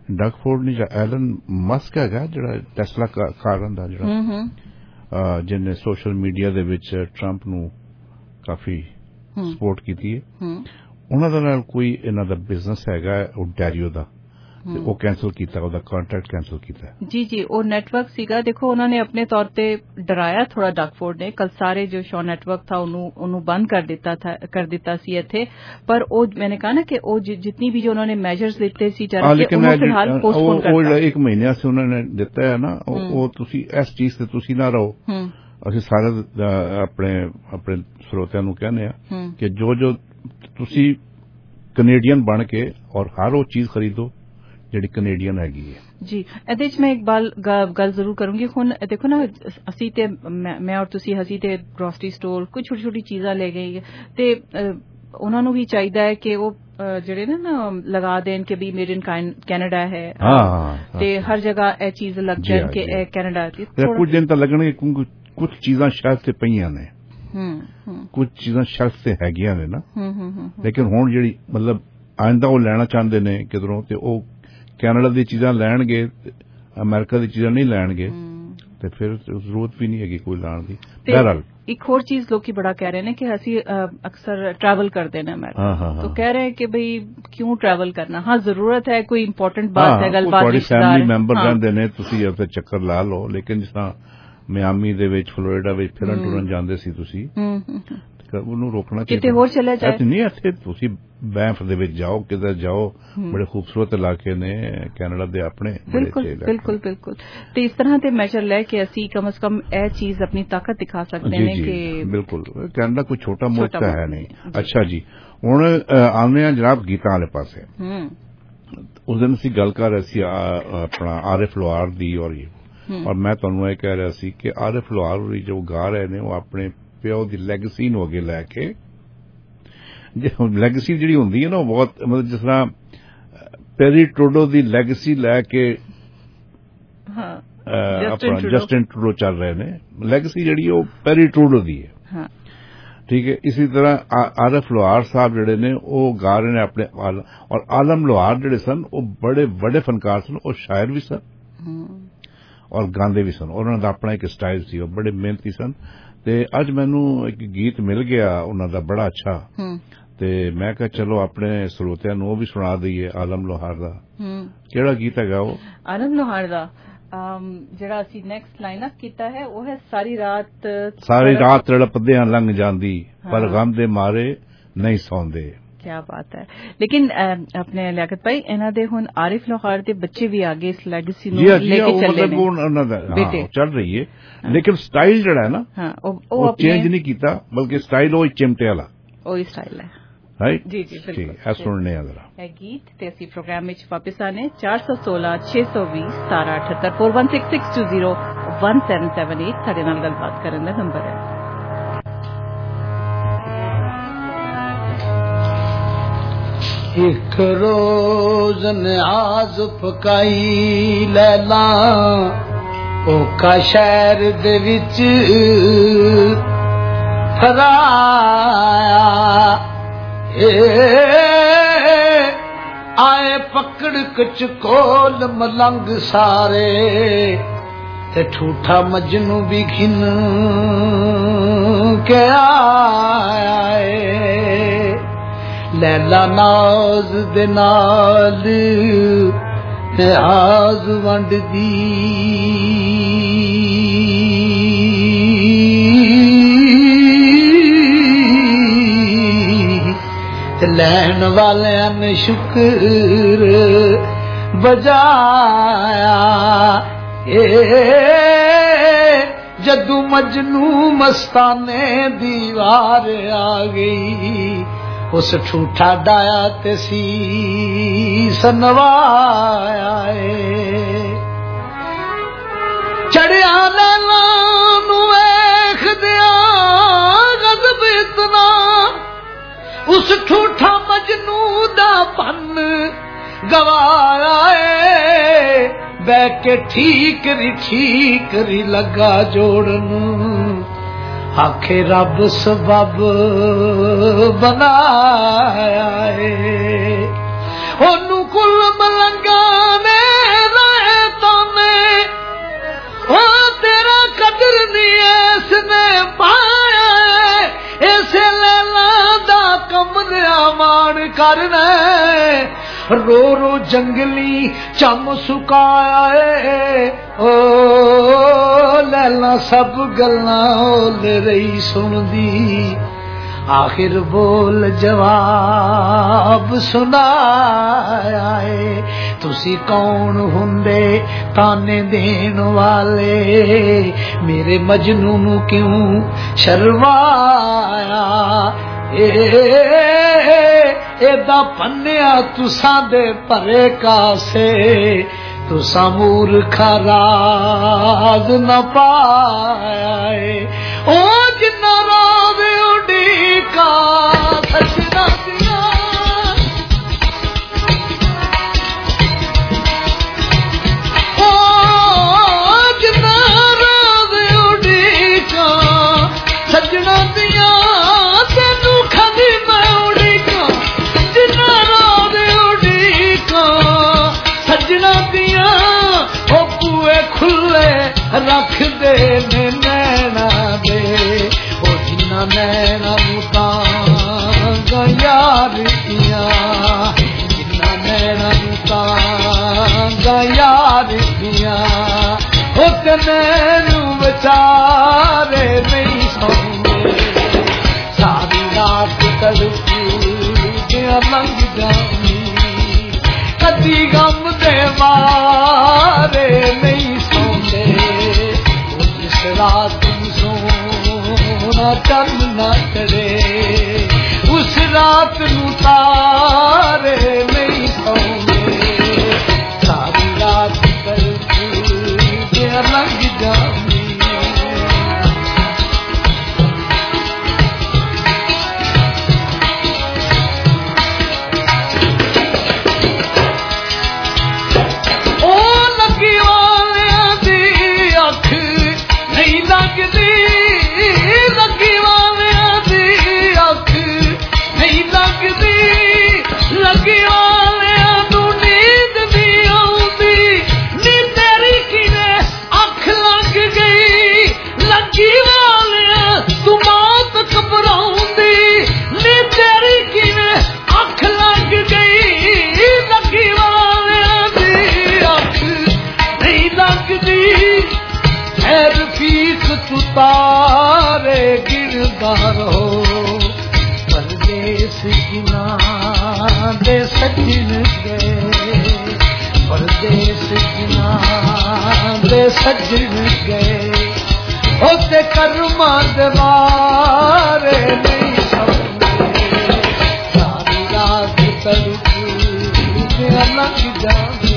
ਡਗ ਫੋਰਡ ਨਹੀਂ, ਐਲਨ ਮਸਕ ਹੈਗਾ ਜਿਹੜਾ ਟੈਸਲਾ ਕਾਰਨ ਦਾ ਜਿਹੜਾ ਜਿਹਨੇ ਸੋਸ਼ਲ ਮੀਡੀਆ ਦੇ ਵਿੱਚ ਟਰੰਪ ਨੂੰ ਕਾਫੀ ਸਪੋਰਟ ਕੀਤੀ ਹੈ। ਉਹਨਾਂ ਦੇ ਨਾਲ ਕੋਈ ਇਹਨਾਂ ਦਾ ਬਿਜ਼ਨਸ ਹੈਗਾ ਓਨਟਾਰੀਓ ਦਾ, ਤੇ ਉਹ ਕੈਂਸਲ ਕੀਤਾ, ਉਹਦਾ ਕੰਟਰੈਕਟ ਕੈਂਸਲ ਕੀਤਾ। ਜੀ ਉਹ ਨੈਟਵਰਕ ਸੀਗਾ। ਦੇਖੋ ਉਹਨਾਂ ਨੇ ਆਪਣੇ ਤੌਰ ਤੇ ਡਰਾਇਆ ਥੋੜਾ ਡਗ ਫੋਰਡ ਨੇ, ਕੱਲ ਸਾਰੇ ਜੋ ਸ਼ੋ ਨੈਟਵਰਕ ਥਾ ਉਹਨੂੰ ਬੰਦ ਕਰ ਦਿੱਤਾ ਸੀ ਇੱਥੇ। ਪਰ ਉਹ मैंने कहा ना कि ਉਹ जितनी भी जो उन्होंने मेजर्स ਦਿੱਤੇ ਸੀ ਉਹਨੂੰ ਫਿਲਹਾਲ ਪੋਸਟਪੋਨ ਕਰਤਾ। ਉਹ ਇੱਕ ਮਹੀਨਾ ਸੀ ਉਹਨਾਂ ਨੇ ਦਿੱਤਾ ਹੈ ਨਾ, ਉਹ ਤੁਸੀਂ ਇਸ ਚੀਜ਼ ਤੇ ਤੁਸੀਂ ਨਾ ਰਹੋ। ਅਸੀਂ ਸਾਰੇ ਆਪਣੇ ਸਰੋਤਿਆਂ ਨੂੰ ਕਹਿੰਦੇ ਆ ਕਿ ਜੋ ਤੁਸੀਂ ਕੈਨੇਡੀਅਨ ਬਣ ਕੇ ਔਰ ਹਰ ਉਹ ਚੀਜ਼ ਖਰੀਦੋ ਜਿਹੜੀ ਕੈਨੇਡੀਅਨ ਹੈਗੀ ਹੈ। ਜੀ ਇਹਦੇ ਚ ਮੈਂ ਇੱਕ ਗੱਲ ਜ਼ਰੂਰ ਕਰੂੰਗੀ। ਹੁਣ ਦੇਖੋ ਨਾ, ਅਸੀਂ ਤੇ ਮੈਂ ਔਰ ਤੁਸੀਂ ਅਸੀਂ ਤੇ ਗਰੋਸਰੀ ਸਟੋਰ ਕੋਈ ਛੋਟੀ ਛੋਟੀ ਚੀਜ਼ਾਂ ਲੈ ਗਏ ਤੇ ਉਹਨਾਂ ਨੂੰ ਵੀ ਚਾਹੀਦਾ ਹੈ ਕਿ ਉਹ ਜਿਹੜੇ ਨਾ ਲਗਾ ਦੇਣ ਕਿ ਵੀ ਮੇਡ ਇਨ ਕੈਨੇਡਾ ਹੈ ਤੇ ਹਰ ਜਗ੍ਹਾ ਇਹ ਚੀਜ਼ ਲੱਗ ਜਾਣ ਕਿ ਇਹ ਕੈਨੇਡਾ ਦੀ। ਕੁਝ ਦਿਨ ਤਾਂ ਲੱਗਣਗੇ ਕਿਉਂਕਿ ਕੁਝ ਚੀਜ਼ਾਂ ਸ਼ਾਇਦ ਤੇ ਪਈਆਂ ਨੇ, ਕੁਝ ਚੀਜ਼ਾਂ ਸ਼ਾਇਦ ਤੇ ਹੈਗੀਆਂ ਨੇ ਨਾ, ਲੇਕਿਨ ਹੁਣ ਜਿਹੜੀ ਮਤਲਬ ਆਇੰਦਾ ਉਹ ਲੈਣਾ ਚਾਹੁੰਦੇ ਨੇ ਕਿਧਰੋਂ, ਤੇ ਉਹ ਕੈਨੇਡਾ ਦੀ ਚੀਜ਼ਾਂ ਲੈਣਗੇ, ਅਮਰੀਕਾ ਦੀ ਚੀਜ਼ਾਂ ਨਹੀਂ ਲੈਣਗੇ, ਤੇ ਫਿਰ ਜ਼ਰੂਰਤ ਵੀ ਨਹੀਂ ਹੈਗੀ ਕੋਈ ਲਾਣ ਦੀ। ਬਹਰਹਾਲ ਇੱਕ ਹੋਰ ਚੀਜ਼ ਲੋਕੀ ਬੜਾ ਕਹਿ ਰਹੇ ਨੇ ਕਿ ਅਸੀਂ ਅਕਸਰ ट्रैवल करते हैं अमेरिका, तो कह रहे हैं कि भाई क्यों ट्रैवल करना। हाँ जरूरत है, कोई इंपॉर्टेंट बात है, गलबात फैमिली मैंबर रहंदे ने, तुसी उत्थे चक्कर ला लो। लेकिन जिस तरह ਮਿਆਮੀ ਦੇ ਵਿੱਚ, ਫਲੋਰੀਡਾ ਵਿੱਚ ਫਿਰਨ ਟੁਰਨ ਜਾਂਦੇ ਸੀ ਤੁਸੀਂ, ਉਹਨੂੰ ਰੋਕਣਾ ਚਾਹੀਦਾ। ਕਿਤੇ ਹੋਰ ਚਲੇ ਜਾਏ ਨਹੀਂ, ਇੱਥੇ ਤੁਸੀਂ ਬੈਂਫ ਦੇ ਵਿੱਚ ਜਾਓ, ਕਿਧਰ ਜਾਓ, ਬੜੇ ਖੂਬਸੂਰਤ ਇਲਾਕੇ ਨੇ ਕੈਨੇਡਾ ਦੇ ਆਪਣੇ। ਬਿਲਕੁਲ ਤੇ ਇਸ ਤਰ੍ਹਾਂ ਦੇ ਮੈਜਰ ਲੈ ਕੇ ਅਸੀਂ ਕਮ ਸੇ ਕਮ ਇਹ ਚੀਜ਼ ਆਪਣੀ ਤਾਕਤ ਦਿਖਾ ਸਕਦੇ ਨੇ ਕਿ ਬਿਲਕੁਲ ਕੈਨੇਡਾ ਕੋਈ ਛੋਟਾ ਮੁਲਕ ਤਾਂ ਹੈ ਨਹੀਂ। ਅੱਛਾ ਜੀ, ਹੁਣ ਆਉਂਦੇ ਹਾਂ ਜਨਾਬ ਗੀਤਾਂ ਵਾਲੇ ਪਾਸੇ। ਉਸ ਦਿਨ ਅਸੀਂ ਗੱਲ ਕਰ ਰਹੇ ਸੀ ਆਪਣਾ ਆਰਿਫ ਲੋਹਾਰ ਦੀ, ਔਰ ਮੈਂ ਤੁਹਾਨੂੰ ਇਹ ਕਹਿ ਰਿਹਾ ਸੀ ਕਿ ਆਰਿਫ ਲੋਹਾਰ ਜੋ ਗਾ ਰਹੇ ਨੇ ਉਹ ਆਪਣੇ ਪਿਓ ਦੀ ਲੈਗੇਸੀ ਨੂੰ ਅੱਗੇ ਲੈ ਕੇ, ਲੈਗੇਸੀ ਜਿਹੜੀ ਹੁੰਦੀ ਹੈ ਨਾ ਉਹ ਬਹੁਤ ਮਤਲਬ ਜਿਸ ਤਰ੍ਹਾਂ ਪੈਰੀ ਟਰੂਡੋ ਦੀ ਲੈਗੇਸੀ ਲੈ ਕੇ ਆਪਣਾ ਜਸਟਿਨ ਟਰੂਡੋ ਚੱਲ ਰਹੇ ਨੇ, ਲੈਗੇਸੀ ਜਿਹੜੀ ਉਹ ਪੈਰੀ ਟਰੂਡੋ ਦੀ ਹੈ। ਠੀਕ ਹੈ, ਇਸੇ ਤਰ੍ਹਾਂ ਆਰਿਫ ਲੋਹਾਰ ਸਾਹਿਬ ਜਿਹੜੇ ਨੇ ਉਹ ਗਾ ਰਹੇ ਨੇ ਆਪਣੇ, ਔਰ ਆਲਮ ਲੋਹਾਰ ਜਿਹੜੇ ਸਨ ਉਹ ਬੜੇ ਵੱਡੇ ਫਨਕਾਰ ਸਨ, ਉਹ ਸ਼ਾਇਰ ਵੀ ਸਨ ਔਰ ਗਾਉਂਦੇ ਵੀ ਸਨ। ਉਹਨਾਂ ਦਾ ਆਪਣਾ ਇੱਕ ਸਟਾਈਲ ਸੀ, ਉਹ ਬੜੇ ਮਿਹਨਤੀ ਸਨ। ਤੇ ਅੱਜ ਮੈਨੂੰ ਇੱਕ ਗੀਤ ਮਿਲ ਗਿਆ ਉਹਨਾਂ ਦਾ ਬੜਾ ਅੱਛਾ, ਤੇ ਮੈਂ ਕਿਹਾ ਚਲੋ ਆਪਣੇ ਸਰੋਤਿਆਂ ਨੂੰ ਉਹ ਵੀ ਸੁਣਾ ਦਈਏ ਆਲਮ ਲੋਹਾਰ ਦਾ। ਕਿਹੜਾ ਗੀਤ ਹੈਗਾ ਉਹ? ਆਲਮ ਲੋਹਾਰ ਦਾ ਜਿਹੜਾ ਅਸੀਂ ਨੈਕਸਟ ਲਾਈਨ ਅਪ ਕੀਤਾ ਹੈ ਉਹ ਹੈ ਸਾਰੀ ਰਾਤ ਤੜਪਦਿਆਂ ਲੰਘ ਜਾਂਦੀ, ਪਰ ਗਮ ਦੇ ਮਾਰੇ ਨਹੀਂ ਸੌਂਦੇ। क्या बात है। लेकिन अपने लियाकत भाई इन्हां दे हुण आरिफ लोहार दे बच्चे भी आगे इस लेगेसी ਨੂੰ ਲੈ ਕੇ ਚੱਲੇ ਨੇ, ਬੇਟੇ ਚੱਲ ਰਹੀ ਹੈ। ਲੇਕਿਨ ਸਟਾਈਲ ਜਿਹੜਾ ਹੈ ਨਾ ਉਹ ਚੇਂਜ ਨਹੀਂ ਕੀਤਾ, ਬਲਕਿ ਸਟਾਈਲ ਉਹ ਚਿਮਟੇ ਵਾਲਾ ਉਹੀ ਸਟਾਈਲ ਹੈ। ਰਾਈਟ ਜੀ ਬਿਲਕੁਲ। ਇਹ ਸੁਣਨੇ ਆ ਜ਼ਰਾ ਇਹ ਗੀਤ ਤੇ ਅਸੀਂ ਪ੍ਰੋਗਰਾਮ ਵਿੱਚ ਵਾਪਸ ਆਨੇ 416 620 1778 416620 1778 ਸਾਡੇ ਨਾਲ ਗੱਲਬਾਤ ਕਰਨ ਦਾ ਨੰਬਰ ਹੈ। एक रोज न्याज पकाई लैला ओका शहर दे विच फराया, आए पकड़ कच कोल मलंग सारे ते ठूठा मजनू भी घिन के आए। लैला नाज दे नाल नियाज वंडदी, लैन वालियां ने शुक्र बजाया। जदू मजनू मस्ताने दीवार आ गई, उस ठूठा डाया ते सी सनवाया। चढ़िया लैला नू वेखदिया गज़ब इतना, उस ठूठा मजनू दा पन गवाया। बह के ठीक री लगा जोड़न, आखे रब सबब बनाया है। ओनू कुल मलंगा ने नजर नहीं इसने पाया ऐसे लैला दा कमलिया मान करना रो रो जंगली चम सुकाया ओ लैला सब गल्लां ओले रही सुनदी आखिर बोल जवाब सुनाया तुसी कौन हुंदे ताने देन वाले मेरे मजनू नू क्यों शर्माया एदा पन्निया तुसां दे भरे कासे तुसां मूर्खा राज न पाया ओ जिन्ना राज उड़ीका सजना दिया ओ जिन्ना राज उड़ीका सजना दिया तेनू खली मैं उड़ीका जिन्ना राज उड़ीका सजना दिया ओ बुए खुले रख दे नैना दे ओ जिन्ना नैना मुतां यार दिया जिन्ना नैना मुतां यार दिया ओ ते नैनू बेचारे नहीं सौंदे सारी रात तड़पी लंघ जानी कदी गम दे मारे नहीं सौंदे जिस रात सोना चंद न चढ़े उस रात नू तारे नहीं सौंदे सारी रात तड़पी लंघ जानी तारे गिरदार हो परदेस किना दे सजन गए परदेस किना दे सजन गए होते कर्मा दवारे नहीं सौंदे सारी रात तड़पी लंघ जानी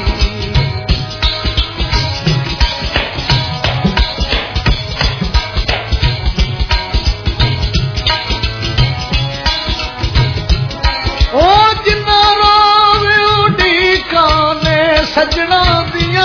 सजना दिया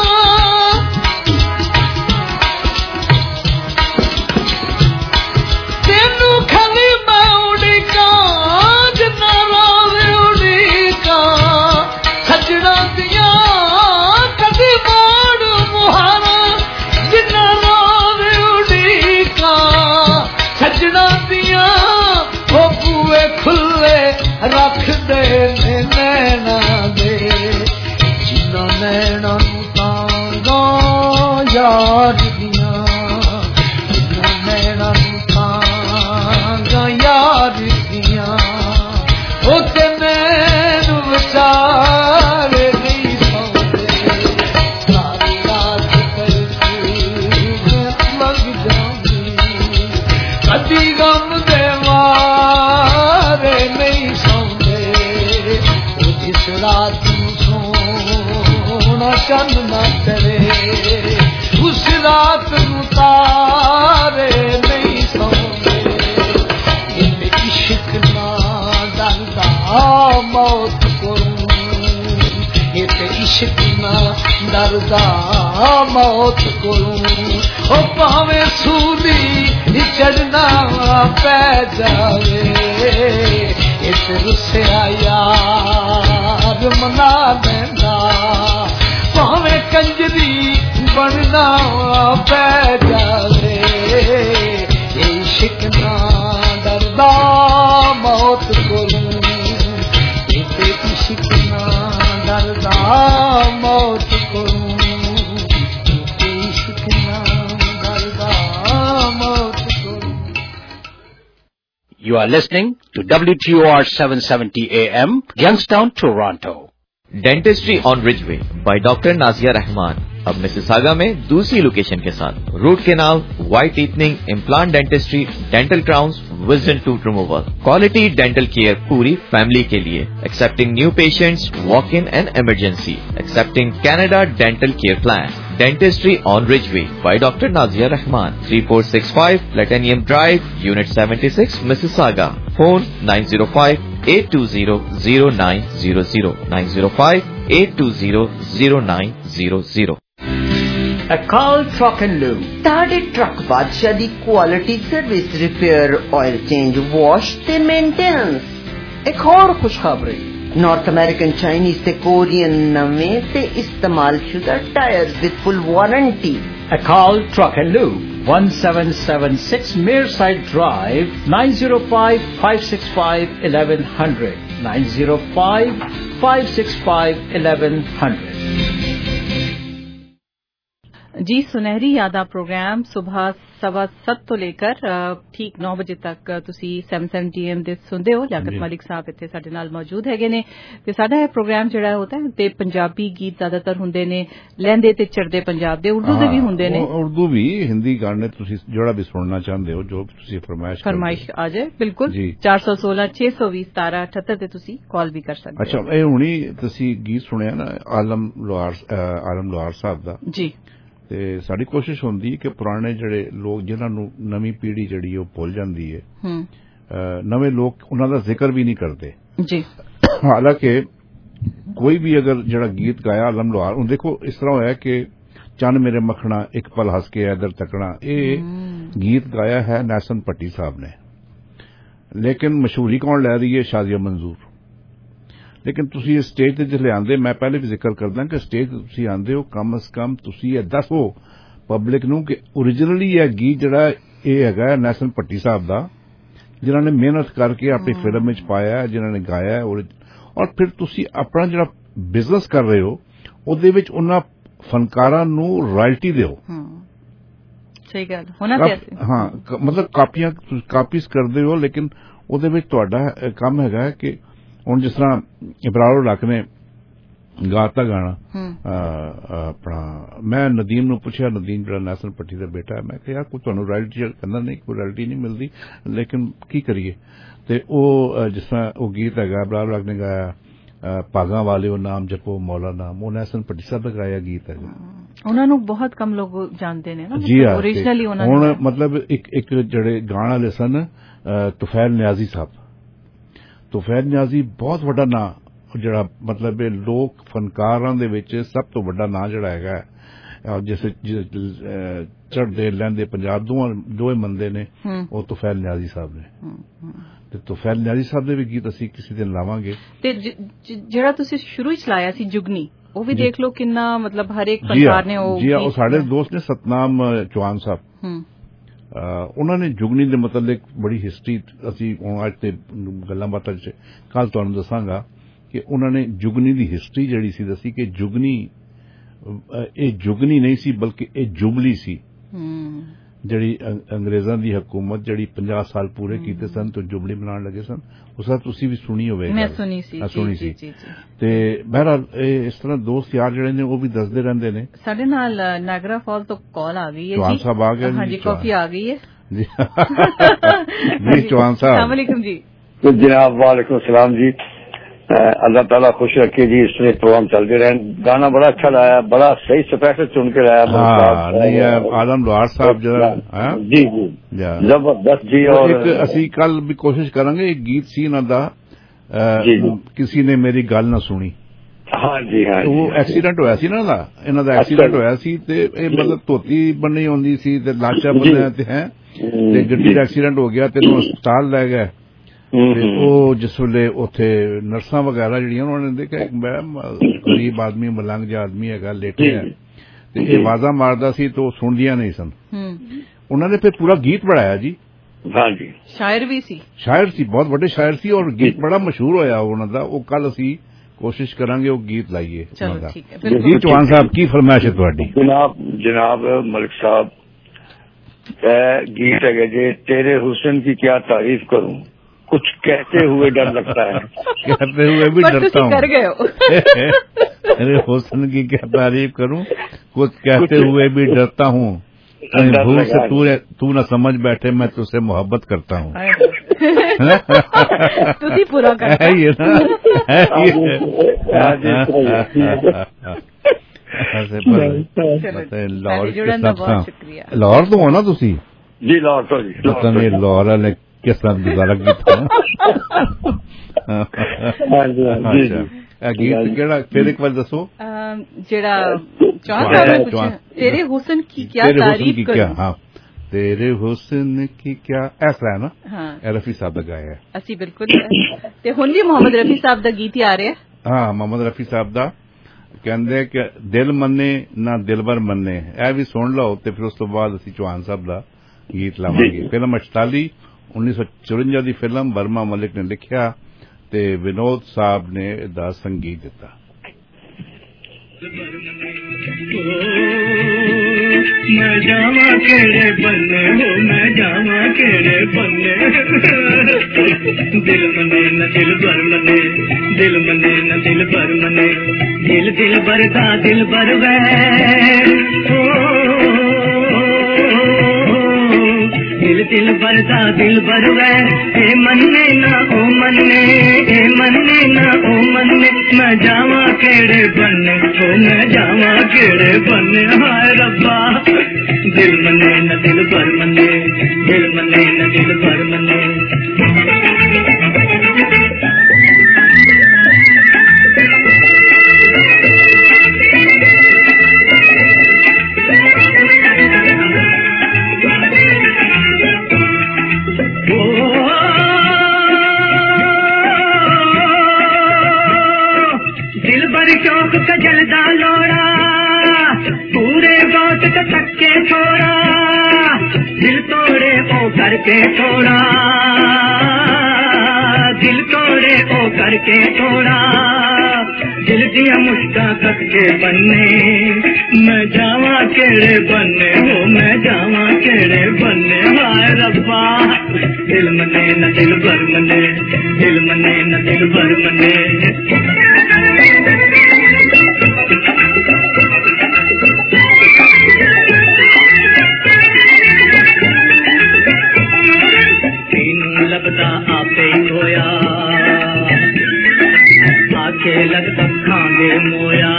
तेनू खली मैं उड़ीका जिन्ना राज उड़ीका सजना दिया कदी मोड़ मुहारा जिन्ना राज उड़ीका सजना दिया वो बुए खुले रख दे नैना दे नैना तांगा यार दिया नैना तांगा यार दिया होते मैनू बेचारे नहीं सौंदे सारी रात लग जानी कदी गम दे मारे नहीं सौंदे जिस रात चंद न करे उस रात तारे नहीं सौंदे इश्क ना डरदा मौत को इश्क ना डरदा मौत को ओ पावे सूली चढ़ना पै जावे इस रुसिया यार मना लेंदा भावे कंजरी बनना पै जाए इश्क ना डरदा मौत कोलों इश्क ना डरदा मौत कोलों। You are listening to WTOR 770 AM, Youngstown, Toronto. Dentistry on Ridgeway by doctor Nazia Rahman अब मिसिसागा में दूसरी लोकेशन के साथ root canal, white teething, implant dentistry, dental crowns, wisdom tooth removal, quality dental care पूरी फैमिली के लिए, accepting new patients, walk in and emergency, accepting Canada dental care plan. Dentistry on Ridgeway by doctor Nazia Rahman, 3465 platinum drive, unit 76, Mississauga. Phone 905-820-0900, 905-820-0900। Akal Truck and Lube, ਤੁਹਾਡੇ truck ਬਾਦਸ਼ਾਹ ਦੀ quality service, repair, oil change, wash ਤੇ maintenance. ਇੱਕ ਹੋਰ ਖੁਸ਼ਖਬਰੀ, North American, Chinese ਤੇ Korean ਨਵੇਂ ਤੇ ਇਸਤੇਮਾਲਸ਼ੁਦਾ tyre with full warranty. Akal Truck and Lube, 1776 Mearside Drive, 905-565-1100, 905-565-1100। जी, सुनहरी यादा प्रोग्राम सुबह 7:15 ਤੋਂ लेकर ठीक 9 ਵਜੇ ਤੱਕ ਤੁਸੀਂ 770 AM ਦੇ ਸੁਣਦੇ ਹੋ। ਲਿਆਕਤ ਮਲਿਕ ਸਾਹਿਬ ਇੱਥੇ ਸਾਡੇ ਨਾਲ ਮੌਜੂਦ ਹੈਗੇ ਨੇ ਤੇ ਸਾਡਾ ਇਹ ਪ੍ਰੋਗਰਾਮ ਜਿਹੜਾ ਹੁੰਦਾ ਹੈ ਤੇ ਪੰਜਾਬੀ ਗੀਤ ਜ਼ਿਆਦਾਤਰ ਹੁੰਦੇ ਨੇ, ਲਹਿੰਦੇ ਤੇ ਚੜਦੇ ਪੰਜਾਬ ਦੇ, ਉਰਦੂ ਦੇ ਵੀ ਹੁੰਦੇ ਨੇ, ਉਰਦੂ ਵੀ, ਹਿੰਦੀ ਗਾਣੇ ਤੁਸੀਂ ਜਿਹੜਾ ਵੀ ਸੁਣਨਾ ਚਾਹੁੰਦੇ ਹੋ, ਜੋ ਤੁਸੀਂ ਫਰਮਾਇਸ਼ ਆ ਜਾਏ। ਬਿਲਕੁਲ 416-620-1778 ਤੇ ਤੁਸੀਂ ਕਾਲ ਵੀ ਕਰ ਸਕਦੇ ਹੋ। ਅੱਛਾ, ਇਹ ਹੁਣੀ ਤੁਸੀਂ ਗੀਤ ਸੁਣਿਆ ਨਾ ਆਲਮ ਲੋਹਾਰ ਸਾਹਿਬ ਦਾ ਜੀ, ਤੇ ਸਾਡੀ ਕੋਸ਼ਿਸ਼ ਹੁੰਦੀ ਹੈ ਕਿ ਪੁਰਾਣੇ ਜਿਹੜੇ ਲੋਕ ਜਿਨ੍ਹਾਂ ਨੂੰ ਨਵੀਂ ਪੀੜ੍ਹੀ ਜਿਹੜੀ ਉਹ ਭੁੱਲ ਜਾਂਦੀ ਹੈ, ਨਵੇਂ ਲੋਕ ਉਹਨਾਂ ਦਾ ਜ਼ਿਕਰ ਵੀ ਨਹੀਂ ਕਰਦੇ ਜੀ। ਹਾਲਾਂਕਿ ਕੋਈ ਵੀ ਅਗਰ ਜਿਹੜਾ ਗੀਤ ਗਾਇਆ ਆਲਮ ਲੋਹਾਰ, ਹੁਣ ਦੇਖੋ ਇਸ ਤਰ੍ਹਾਂ ਹੋਇਆ ਕਿ ਚੰਨ ਮੇਰੇ ਮੱਖਣਾ, ਇੱਕ ਪਲ ਹੱਸ ਕੇ ਇਧਰ ਤੱਕਣਾ, ਇਹ ਗੀਤ ਗਾਇਆ ਹੈ ਨੈਸਨ ਭੱਟੀ ਸਾਹਿਬ ਨੇ, ਲੇਕਿਨ ਮਸ਼ਹੂਰੀ ਕੌਣ ਲੈ ਰਹੀ ਹੈ? ਸ਼ਾਜ਼ੀਆ ਮੰਜ਼ੂਰ। ਲੇਕਿਨ ਤੁਸੀਂ ਇਸ ਸਟੇਜ ਤੇ ਜਿਹੜੇ ਆਉਂਦੇ, ਮੈਂ ਪਹਿਲੇ ਵੀ ਜ਼ਿਕਰ ਕਰਦਾ ਕਿ ਸਟੇਜ ਤੇ ਤੁਸੀਂ ਆਉਂਦੇ ਹੋ, ਕਮ ਅਜ਼ ਕਮ ਤੁਸੀਂ ਇਹ ਦੱਸੋ ਪਬਲਿਕ ਨੂੰ ਕਿ ਓਰੀਜਨਲੀ ਇਹ ਗੀਤ ਜਿਹੜਾ ਇਹ ਹੈਗਾ ਨੈਸਨ ਭੱਟੀ ਸਾਹਿਬ ਦਾ, ਜਿਨ੍ਹਾਂ ਨੇ ਮਿਹਨਤ ਕਰਕੇ ਆਪਣੀ ਫਿਲਮ ਵਿੱਚ ਪਾਇਆ, ਜਿਨ੍ਹਾਂ ਨੇ ਗਾਇਆ, ਔਰ ਫਿਰ ਤੁਸੀਂ ਆਪਣਾ ਜਿਹੜਾ ਬਿਜ਼ਨਸ ਕਰ ਰਹੇ ਹੋ ਉਹਦੇ ਵਿੱਚ ਉਹਨਾਂ ਫਨਕਾਰਾਂ ਨੂੰ ਰਾਇਲਟੀ ਦਿਓ। ਸਹੀ ਗੱਲ ਹੋਣਾ ਚਾਹੀਦਾ। ਹਾਂ, ਮਤਲਬ ਕਾਪੀਜ਼ ਕਰਦੇ ਹੋ, ਲੇਕਿਨ ਉਹਦੇ ਵਿੱਚ ਤੁਹਾਡਾ ਕੰਮ ਹੈਗਾ ਕਿ ਹੁਣ ਜਿਸ ਤਰ੍ਹਾਂ ਇਬਰਾਰ ਹਕ ਨੇ ਗਾਤਾ ਗਾਣਾ ਆਪਣਾ, ਮੈਂ ਨਦੀਮ ਨੂੰ ਪੁੱਛਿਆ, ਨਦੀਮ ਜਿਹੜਾ ਨੈਸਨ ਭੱਟੀ ਦਾ ਬੇਟਾ ਹੈ, ਮੈਂ ਕਿਹਾ ਯਾਰ ਕੋਈ ਤੁਹਾਨੂੰ ਰਾਇਲਟੀ? ਕਹਿੰਦਾ ਨਹੀਂ, ਕੋਈ ਰਾਇਲਟੀ ਨਹੀਂ ਮਿਲਦੀ, ਲੇਕਿਨ ਕੀ ਕਰੀਏ। ਤੇ ਉਹ ਜਿਸ ਤਰ੍ਹਾਂ ਉਹ ਗੀਤ ਹੈਗਾ ਇਬਰਾਰ ਹਕ ਨੇ ਗਾਇਆ, ਭਾਗਾਂ ਵਾਲਿਓ ਨਾਮ ਜਪੋ ਮੌਲਾ ਨਾਮ, ਉਹ ਨੈਸਨ ਭੱਟੀ ਸਾਹਿਬ ਦਾ ਗਾਇਆ ਗੀਤ ਹੈਗਾ। ਉਹਨਾਂ ਨੂੰ ਬਹੁਤ ਕਮ ਲੋਕ ਜਾਣਦੇ ਨੇ ਨਾ ਜੀ। ਓਰੀਜਨਲੀ ਉਹਨਾਂ ਹੁਣ ਮਤਲਬ ਇੱਕ ਜਿਹੜੇ ਗਾਣ ਵਾਲੇ ਸਨ ਤੁਫੈਲ ਨਿਆਜ਼ੀ ਸਾਹਿਬ, ਤੁਫੈਲ ਨਿਆਜ਼ੀ ਬਹੁਤ ਵੱਡਾ ਨਾਂ, ਜਿਹੜਾ ਮਤਲਬ ਇਹ ਲੋਕ ਫਨਕਾਰਾਂ ਦੇ ਵਿੱਚ ਸਭ ਤੋਂ ਵੱਡਾ ਨਾਂ ਜਿਹੜਾ ਹੈਗਾ, ਜਿਸ ਚੜ੍ਹਦੇ ਲਹਿੰਦੇ ਪੰਜਾਬ ਦੋਵੇਂ ਮੰਦੇ ਨੇ, ਉਹ ਤੁਫੈਲ ਨਿਆਜ਼ੀ ਸਾਹਿਬ ਨੇ। ਤੇ ਤੁਫੈਲ ਨਿਆਜ਼ੀ ਸਾਹਿਬ ਦੇ ਵੀ ਗੀਤ ਅਸੀਂ ਕਿਸੇ ਦਿਨ ਲਾਵਾਂਗੇ। ਤੇ ਜਿਹੜਾ ਤੁਸੀਂ ਸ਼ੁਰੂ ਹੀ ਚਲਾਇਆ ਸੀ ਜੁਗਨੀ, ਉਹ ਵੀ ਦੇਖ ਲਓ ਕਿੰਨਾ ਮਤਲਬ ਹਰੇਕ ਫਨਕਾਰ ਨੇ ਉਹ ਸਾਡੇ ਦੋਸਤ ਨੇ ਸਤਨਾਮ ਚੌਹਾਨ ਸਾਹਿਬ, ਉਹਨਾਂ ਨੇ ਜੁਗਨੀ ਦੇ ਮਤਲਬ ਬੜੀ ਹਿਸਟਰੀ, ਅਸੀਂ ਹੁਣ ਅੱਜ ਤੇ ਗੱਲਾਂ ਬਾਤਾਂ ਚ ਕੱਲ ਤੁਹਾਨੂੰ ਦੱਸਾਂਗਾ ਕਿ ਉਹਨਾਂ ਨੇ ਜੁਗਨੀ ਦੀ ਹਿਸਟਰੀ ਜਿਹੜੀ ਸੀ ਦੱਸੀ ਕਿ ਜੁਗਨੀ ਇਹ ਜੁਗਨੀ ਨਹੀਂ ਸੀ ਬਲਕਿ ਇਹ ਜੁਬਲੀ ਸੀ, ਜਿਹੜੀ ਅੰਗਰੇਜ਼ਾਂ ਦੀ ਹਕੂਮਤ ਜਿਹੜੀ 50 ਸਾਲ ਪੂਰੇ ਕੀਤੇ ਸਨ ਤੇ ਜੁਬਲੀ ਮਨਾਉਣ ਲੱਗੇ ਸਨ। ਉਸ ਦਾ ਤੁਸੀਂ ਵੀ ਸੁਣੀ ਹੋਵੇਗੀ। ਮੈਂ ਸੁਣੀ ਸੀ। ਤੇ ਬਹਰਹਾਲ ਇਸ ਤਰ੍ਹਾਂ ਦੋਸਤ ਯਾਰ ਜਿਹੜੇ ਨੇ ਉਹ ਵੀ ਦੱਸਦੇ ਰਹਿੰਦੇ ਨੇ। ਸਾਡੇ ਨਾਲ ਨਾਇਗਰਾ ਫਾਲ ਤੋਂ ਕਾਲ ਆ ਗਈ ਹੈ ਚੌਹਾਨ ਸਾਹਿਬ ਆ ਗਏ। ਹਾਂਜੀ, ਕਾਫੀ ਆ ਗਈ ਹੈ ਜੀ। ਚੌਹਾਨ ਸਾਹਿਬ, अस्सलाम वालेकुम जी। जनाब वालेकुम सलाम जी। अल्लाह ताला खुश रखे जी, इस तरह प्रोग्राम चलते रहे। गाना बड़ा अच्छा लाया, बड़ा सही स्पेशल चुन के लाया। आलम लोहार साहब जरा जी जी जबरदस्त जी। और ਅਸੀਂ ਕੱਲ ਵੀ ਕੋਸ਼ਿਸ਼ ਕਰਾਂਗੇ, ਇੱਕ ਗੀਤ ਸੀ ਇਹਨਾਂ ਦਾ, ਕਿਸੇ ਨੇ ਮੇਰੀ ਗੱਲ ਨਾ ਸੁਣੀ। ਹਾਂ ਜੀ, ਹਾਂ। ਉਹ ਐਕਸੀਡੈਂਟ ਹੋਇਆ ਸੀ ਇਹਨਾਂ ਦਾ, ਐਕਸੀਡੈਂਟ ਹੋਇਆ ਸੀ ਤੇ ਇਹ ਮਤਲਬ ਧੋਤੀ ਬੰਨੀ ਹੁੰਦੀ ਸੀ ਤੇ ਲਾਸ਼ਾ ਬੰਨਿਆ ਤੇ ਹੈ, ਤੇ ਗੱਡੀ ਦਾ ਐਕਸੀਡੈਂਟ ਹੋ ਗਿਆ ਤੇ ਇਹਨੂੰ ਹਸਪਤਾਲ ਲੈ ਗਏ। ਤੇ ਉਹ ਜਿਸ ਵੇਲੇ ਉੱਥੇ ਨਰਸਾਂ ਵਗੈਰਾ ਜਿਹੜੀਆਂ ਉਹਨਾਂ ਨੇ ਦੇਖਿਆ ਗਰੀਬ ਆਦਮੀ, ਮਲੰਗ ਜਿਹਾ ਆਦਮੀ ਹੈਗਾ, ਲੇਟਿਆ ਤੇ ਇਹ ਆਵਾਜ਼ਾਂ ਮਾਰਦਾ ਸੀ ਤੇ ਉਹ ਸੁਣਦੀਆਂ ਨਹੀਂ ਸਨ। ਉਹਨਾਂ ਨੇ ਫਿਰ ਪੂਰਾ ਗੀਤ ਬਣਾਇਆ ਜੀ। ਹਾਂ ਜੀ, ਸ਼ਾਇਰ ਵੀ ਸੀ, ਬਹੁਤ ਵੱਡੇ ਸ਼ਾਇਰ ਸੀ, ਔਰ ਗੀਤ ਬੜਾ ਮਸ਼ਹੂਰ ਹੋਇਆ ਉਹਨਾਂ ਦਾ। ਉਹ ਕੱਲ ਅਸੀਂ कोशिश करांगे वो गीत लाइए। चलो ठीक है। जी चौहान साहब की फरमाइश है तुहाडी? जनाब मलिक साहब गीत है जे तेरे हुस्न की क्या तारीफ करूं, कुछ कहते हुए डर लगता है। कहते हुए भी डरता हूँ। कर गए हो। तेरे हुस्न की क्या तारीफ करूं, कुछ कहते हुए भी डरता हूँ, भूल से तू न समझ बैठे मैं तुझसे मोहब्बत करता हूँ। तुसी पूरा करता है ये ना, लाहौर तो हो ना तुसी? जी लाहौर तो जी। पता नहीं लाहौर वाले किस तरह गुजारा किया। गीत केड़ा फिर एक बार दसो जेड़ा तेरे हुस्न की क्या तारीफ करूं। हाँ तेरे हुस्न की क्या, ऐसा है ना? हाँ रफी साहब का गाया है असी बिल्कुल। ते हुण भी मोहम्मद रफी साहब दा गीत ही आ रहा है। हाँ मोहम्मद रफी साहब दा कहंदे कि दिल मन्ने ना दिलबर मन्ने, ए भी सुन लो ते फिर उस तो बाद असी चौहान साहब दा गीत लावांगे। फिल्म 48 1954 दी फिल्म, वर्मा मलिक ने लिखिया ते विनोद साहब ने दा संगीत दिता। मैं जावा केड़े बन्ने हो, मैं जावा केड़े बन्ने, दिल मने न दिल भर मने, दिल मने न दिल भर मने, दिल दिल भरदा दिल भर वै, दिल दिल भरदा दिल भर वै, ए मन्ने ना ओ मन्ने, ए मन्ने ना ओ मन्ने, मैं जावा केड़े बन्ने हो, मैं जावा केड़े बन्ने, हाय रब्बा दिल मने न दिल भर मने, दिल मने न दिल भर मने। दिल भर शौक का जलदा लोड़ा, पूरे बात का थके छोड़ा, दिल तोड़े ओ करके छोड़ा, दिल तोड़े ओ करके छोड़ा, दिल दिया मुश्ता करके बनने, मैं जावा केड़े बनने हो, मैं जावा केड़े बनने, हाय रब्बा दिल मने न दिल भर मने, दिल मने न दिल भर मने। लगता आपे खोया, आखे लगता खांगे मोया,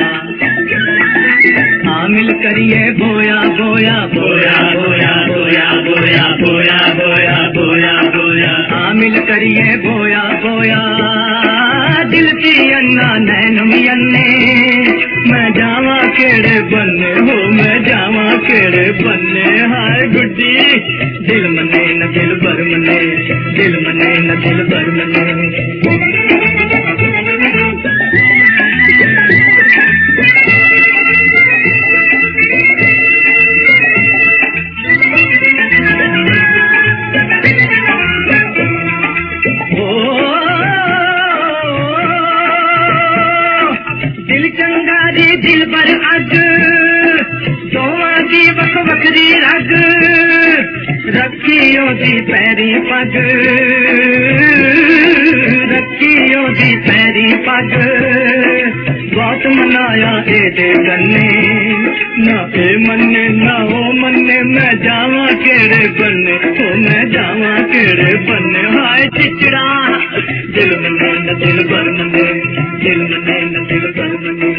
आमिल करिए बोया बोया बोया बोया बोया बोया बोया बोया बोया बोया, आमिल करिए बोया बोया, दिल की अन्ना नैन अन्ने, मैं जावा केड़े बनने हो, मैं जावा केड़े बनने, हाय गुड्डी दिल मने न दिल भर मने, दिल मने न दिल भर मने। दिल चंगारी दिल भर अग, दोवां दी वख वखरी रग, रखियो दी पैरी पग, रखियो दी पैरी पग, बहुत मनाया एदे गन्ने, ना ए मन्ने ना ओ मन्ने, मैं जावा केड़े बन्ने हो, मैं जावा केड़े बन्ने, हाय चिचड़ा दिल मने न दिल भर मने, दिल मने न दिल भर मने।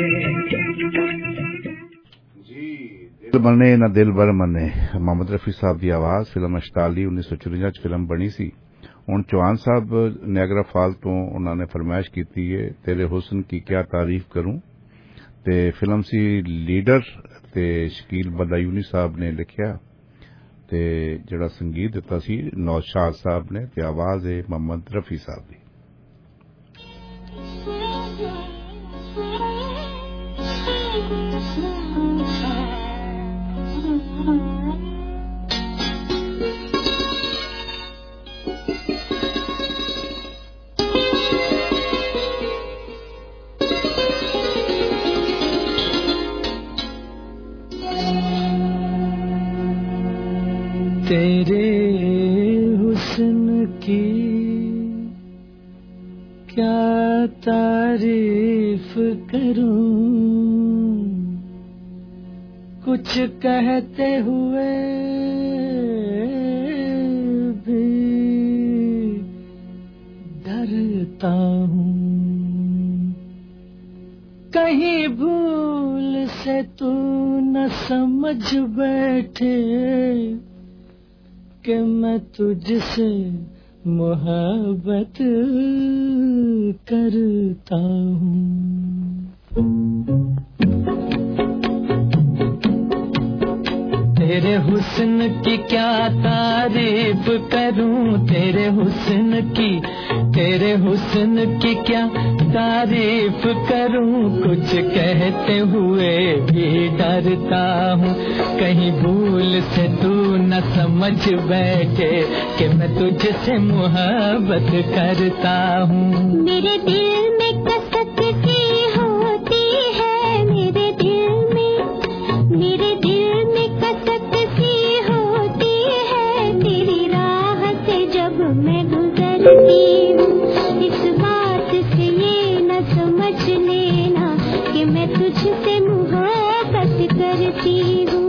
दिल मने ना दिल भर मने, मोहम्मद रफी साहब की आवाज, फिल्म 48 1954 फिल्म बनी सी। हुण चौहान साहब नियाग्रा फॉल तो उन्होंने फरमाइश की है तेरे हुस्न की क्या तारीफ करूं, ते फिल्म सी लीडर ते शकील बदायूनी साहब ने लिखिया ते जड़ा संगीत दिता सी नौशाद साहब ने, ते आवाज है मोहम्मद रफी साहब की। क्या तारीफ करूं, कुछ कहते हुए भी डरता हूँ। कहीं भूल से तू न समझ बैठे कि मैं तुझसे मोहब्बत करता हूँ। तेरे हुस्न की क्या तारीफ करूं, तेरे हुस्न की क्या तारीफ करूं, कुछ कहते हुए भी डरता हूँ। कहीं भूल से तू न समझ बैठे कि मैं तुझसे मोहब्बत करता हूँ। मेरे दिल में कसक सी होती है, मेरे दिल में कसक सी होती है, तेरी राह से जब मैं गुजरती हूँ। इस बात से ये न समझ लेना कि मैं तुझसे मोहब्बत करती हूँ।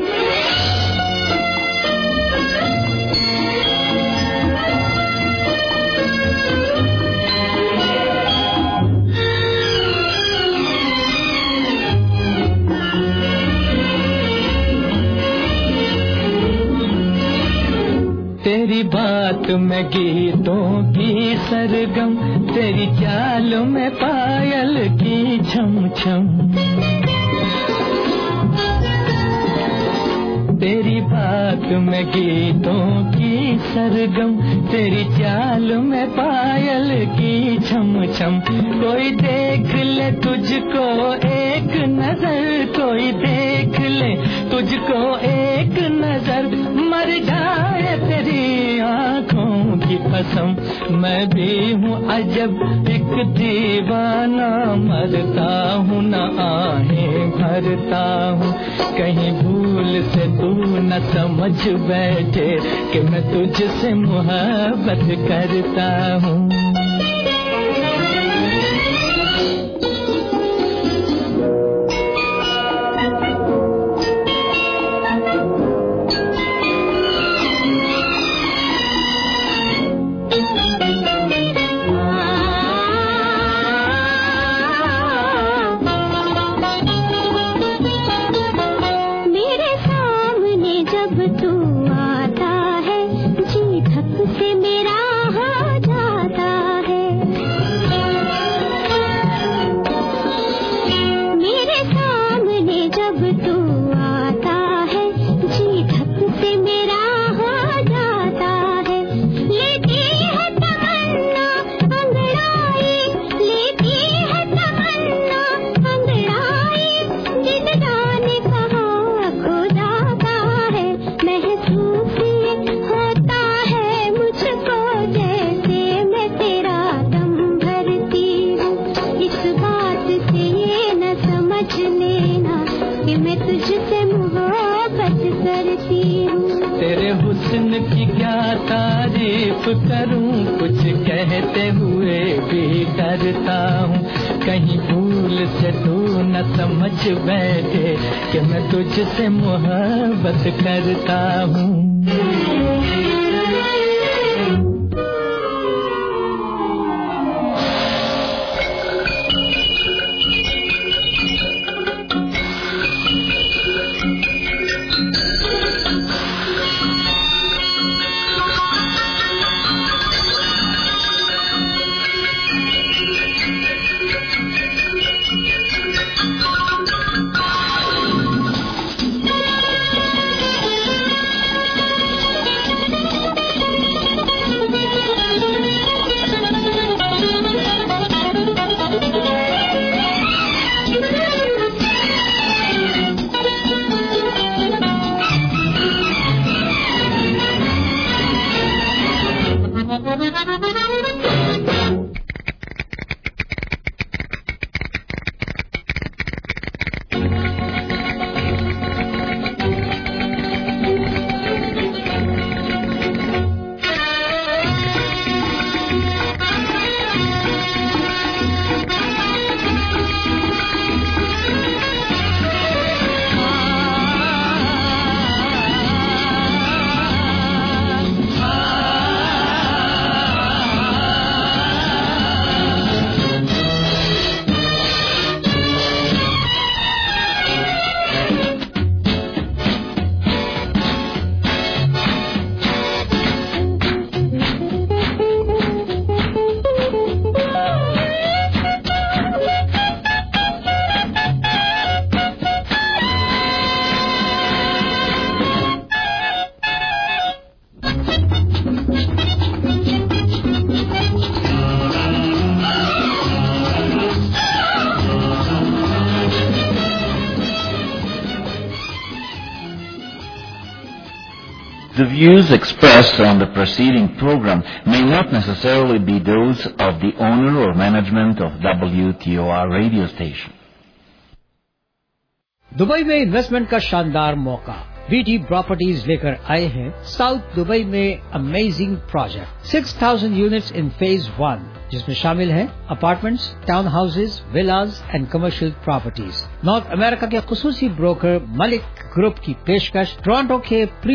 तेरी बात में गीतों की सरगम, तेरी चाल में पायल की छम छम। तेरी बात में गीतों की सरगम, तेरी चाल में पायल की छम छम। कोई देख ले तुझको एक नजर, कोई देख ले तुझको एक नजर, मर जाए तेरी आँखों की कसम। मैं भी हूँ अजब एक दीवाना, मरता हूँ न आहें भरता हूँ। कहीं भूल से तू न समझ बैठे कि मैं तुझसे मोहब्बत करता हूँ। तेरे हुस्न की क्या तारीफ करूं, कुछ कहते हुए भी डरता हूँ। कहीं भूल से तू न समझ बैठे कि मैं तुझसे मोहब्बत करता हूँ। The views expressed on the preceding program may not necessarily be those of the owner or management of WTOR radio station. Dubai में इन्वेस्टमेंट का शानदार मौका BT प्रॉपर्टीज लेकर आए हैं साउथ दुबई में amazing project 6,000 units in phase 1 जिसमें शामिल है apartments, town houses, villas and commercial properties. North America के खुसूसी ब्रोकर मलिक ग्रुप की पेशकश टोरंटो के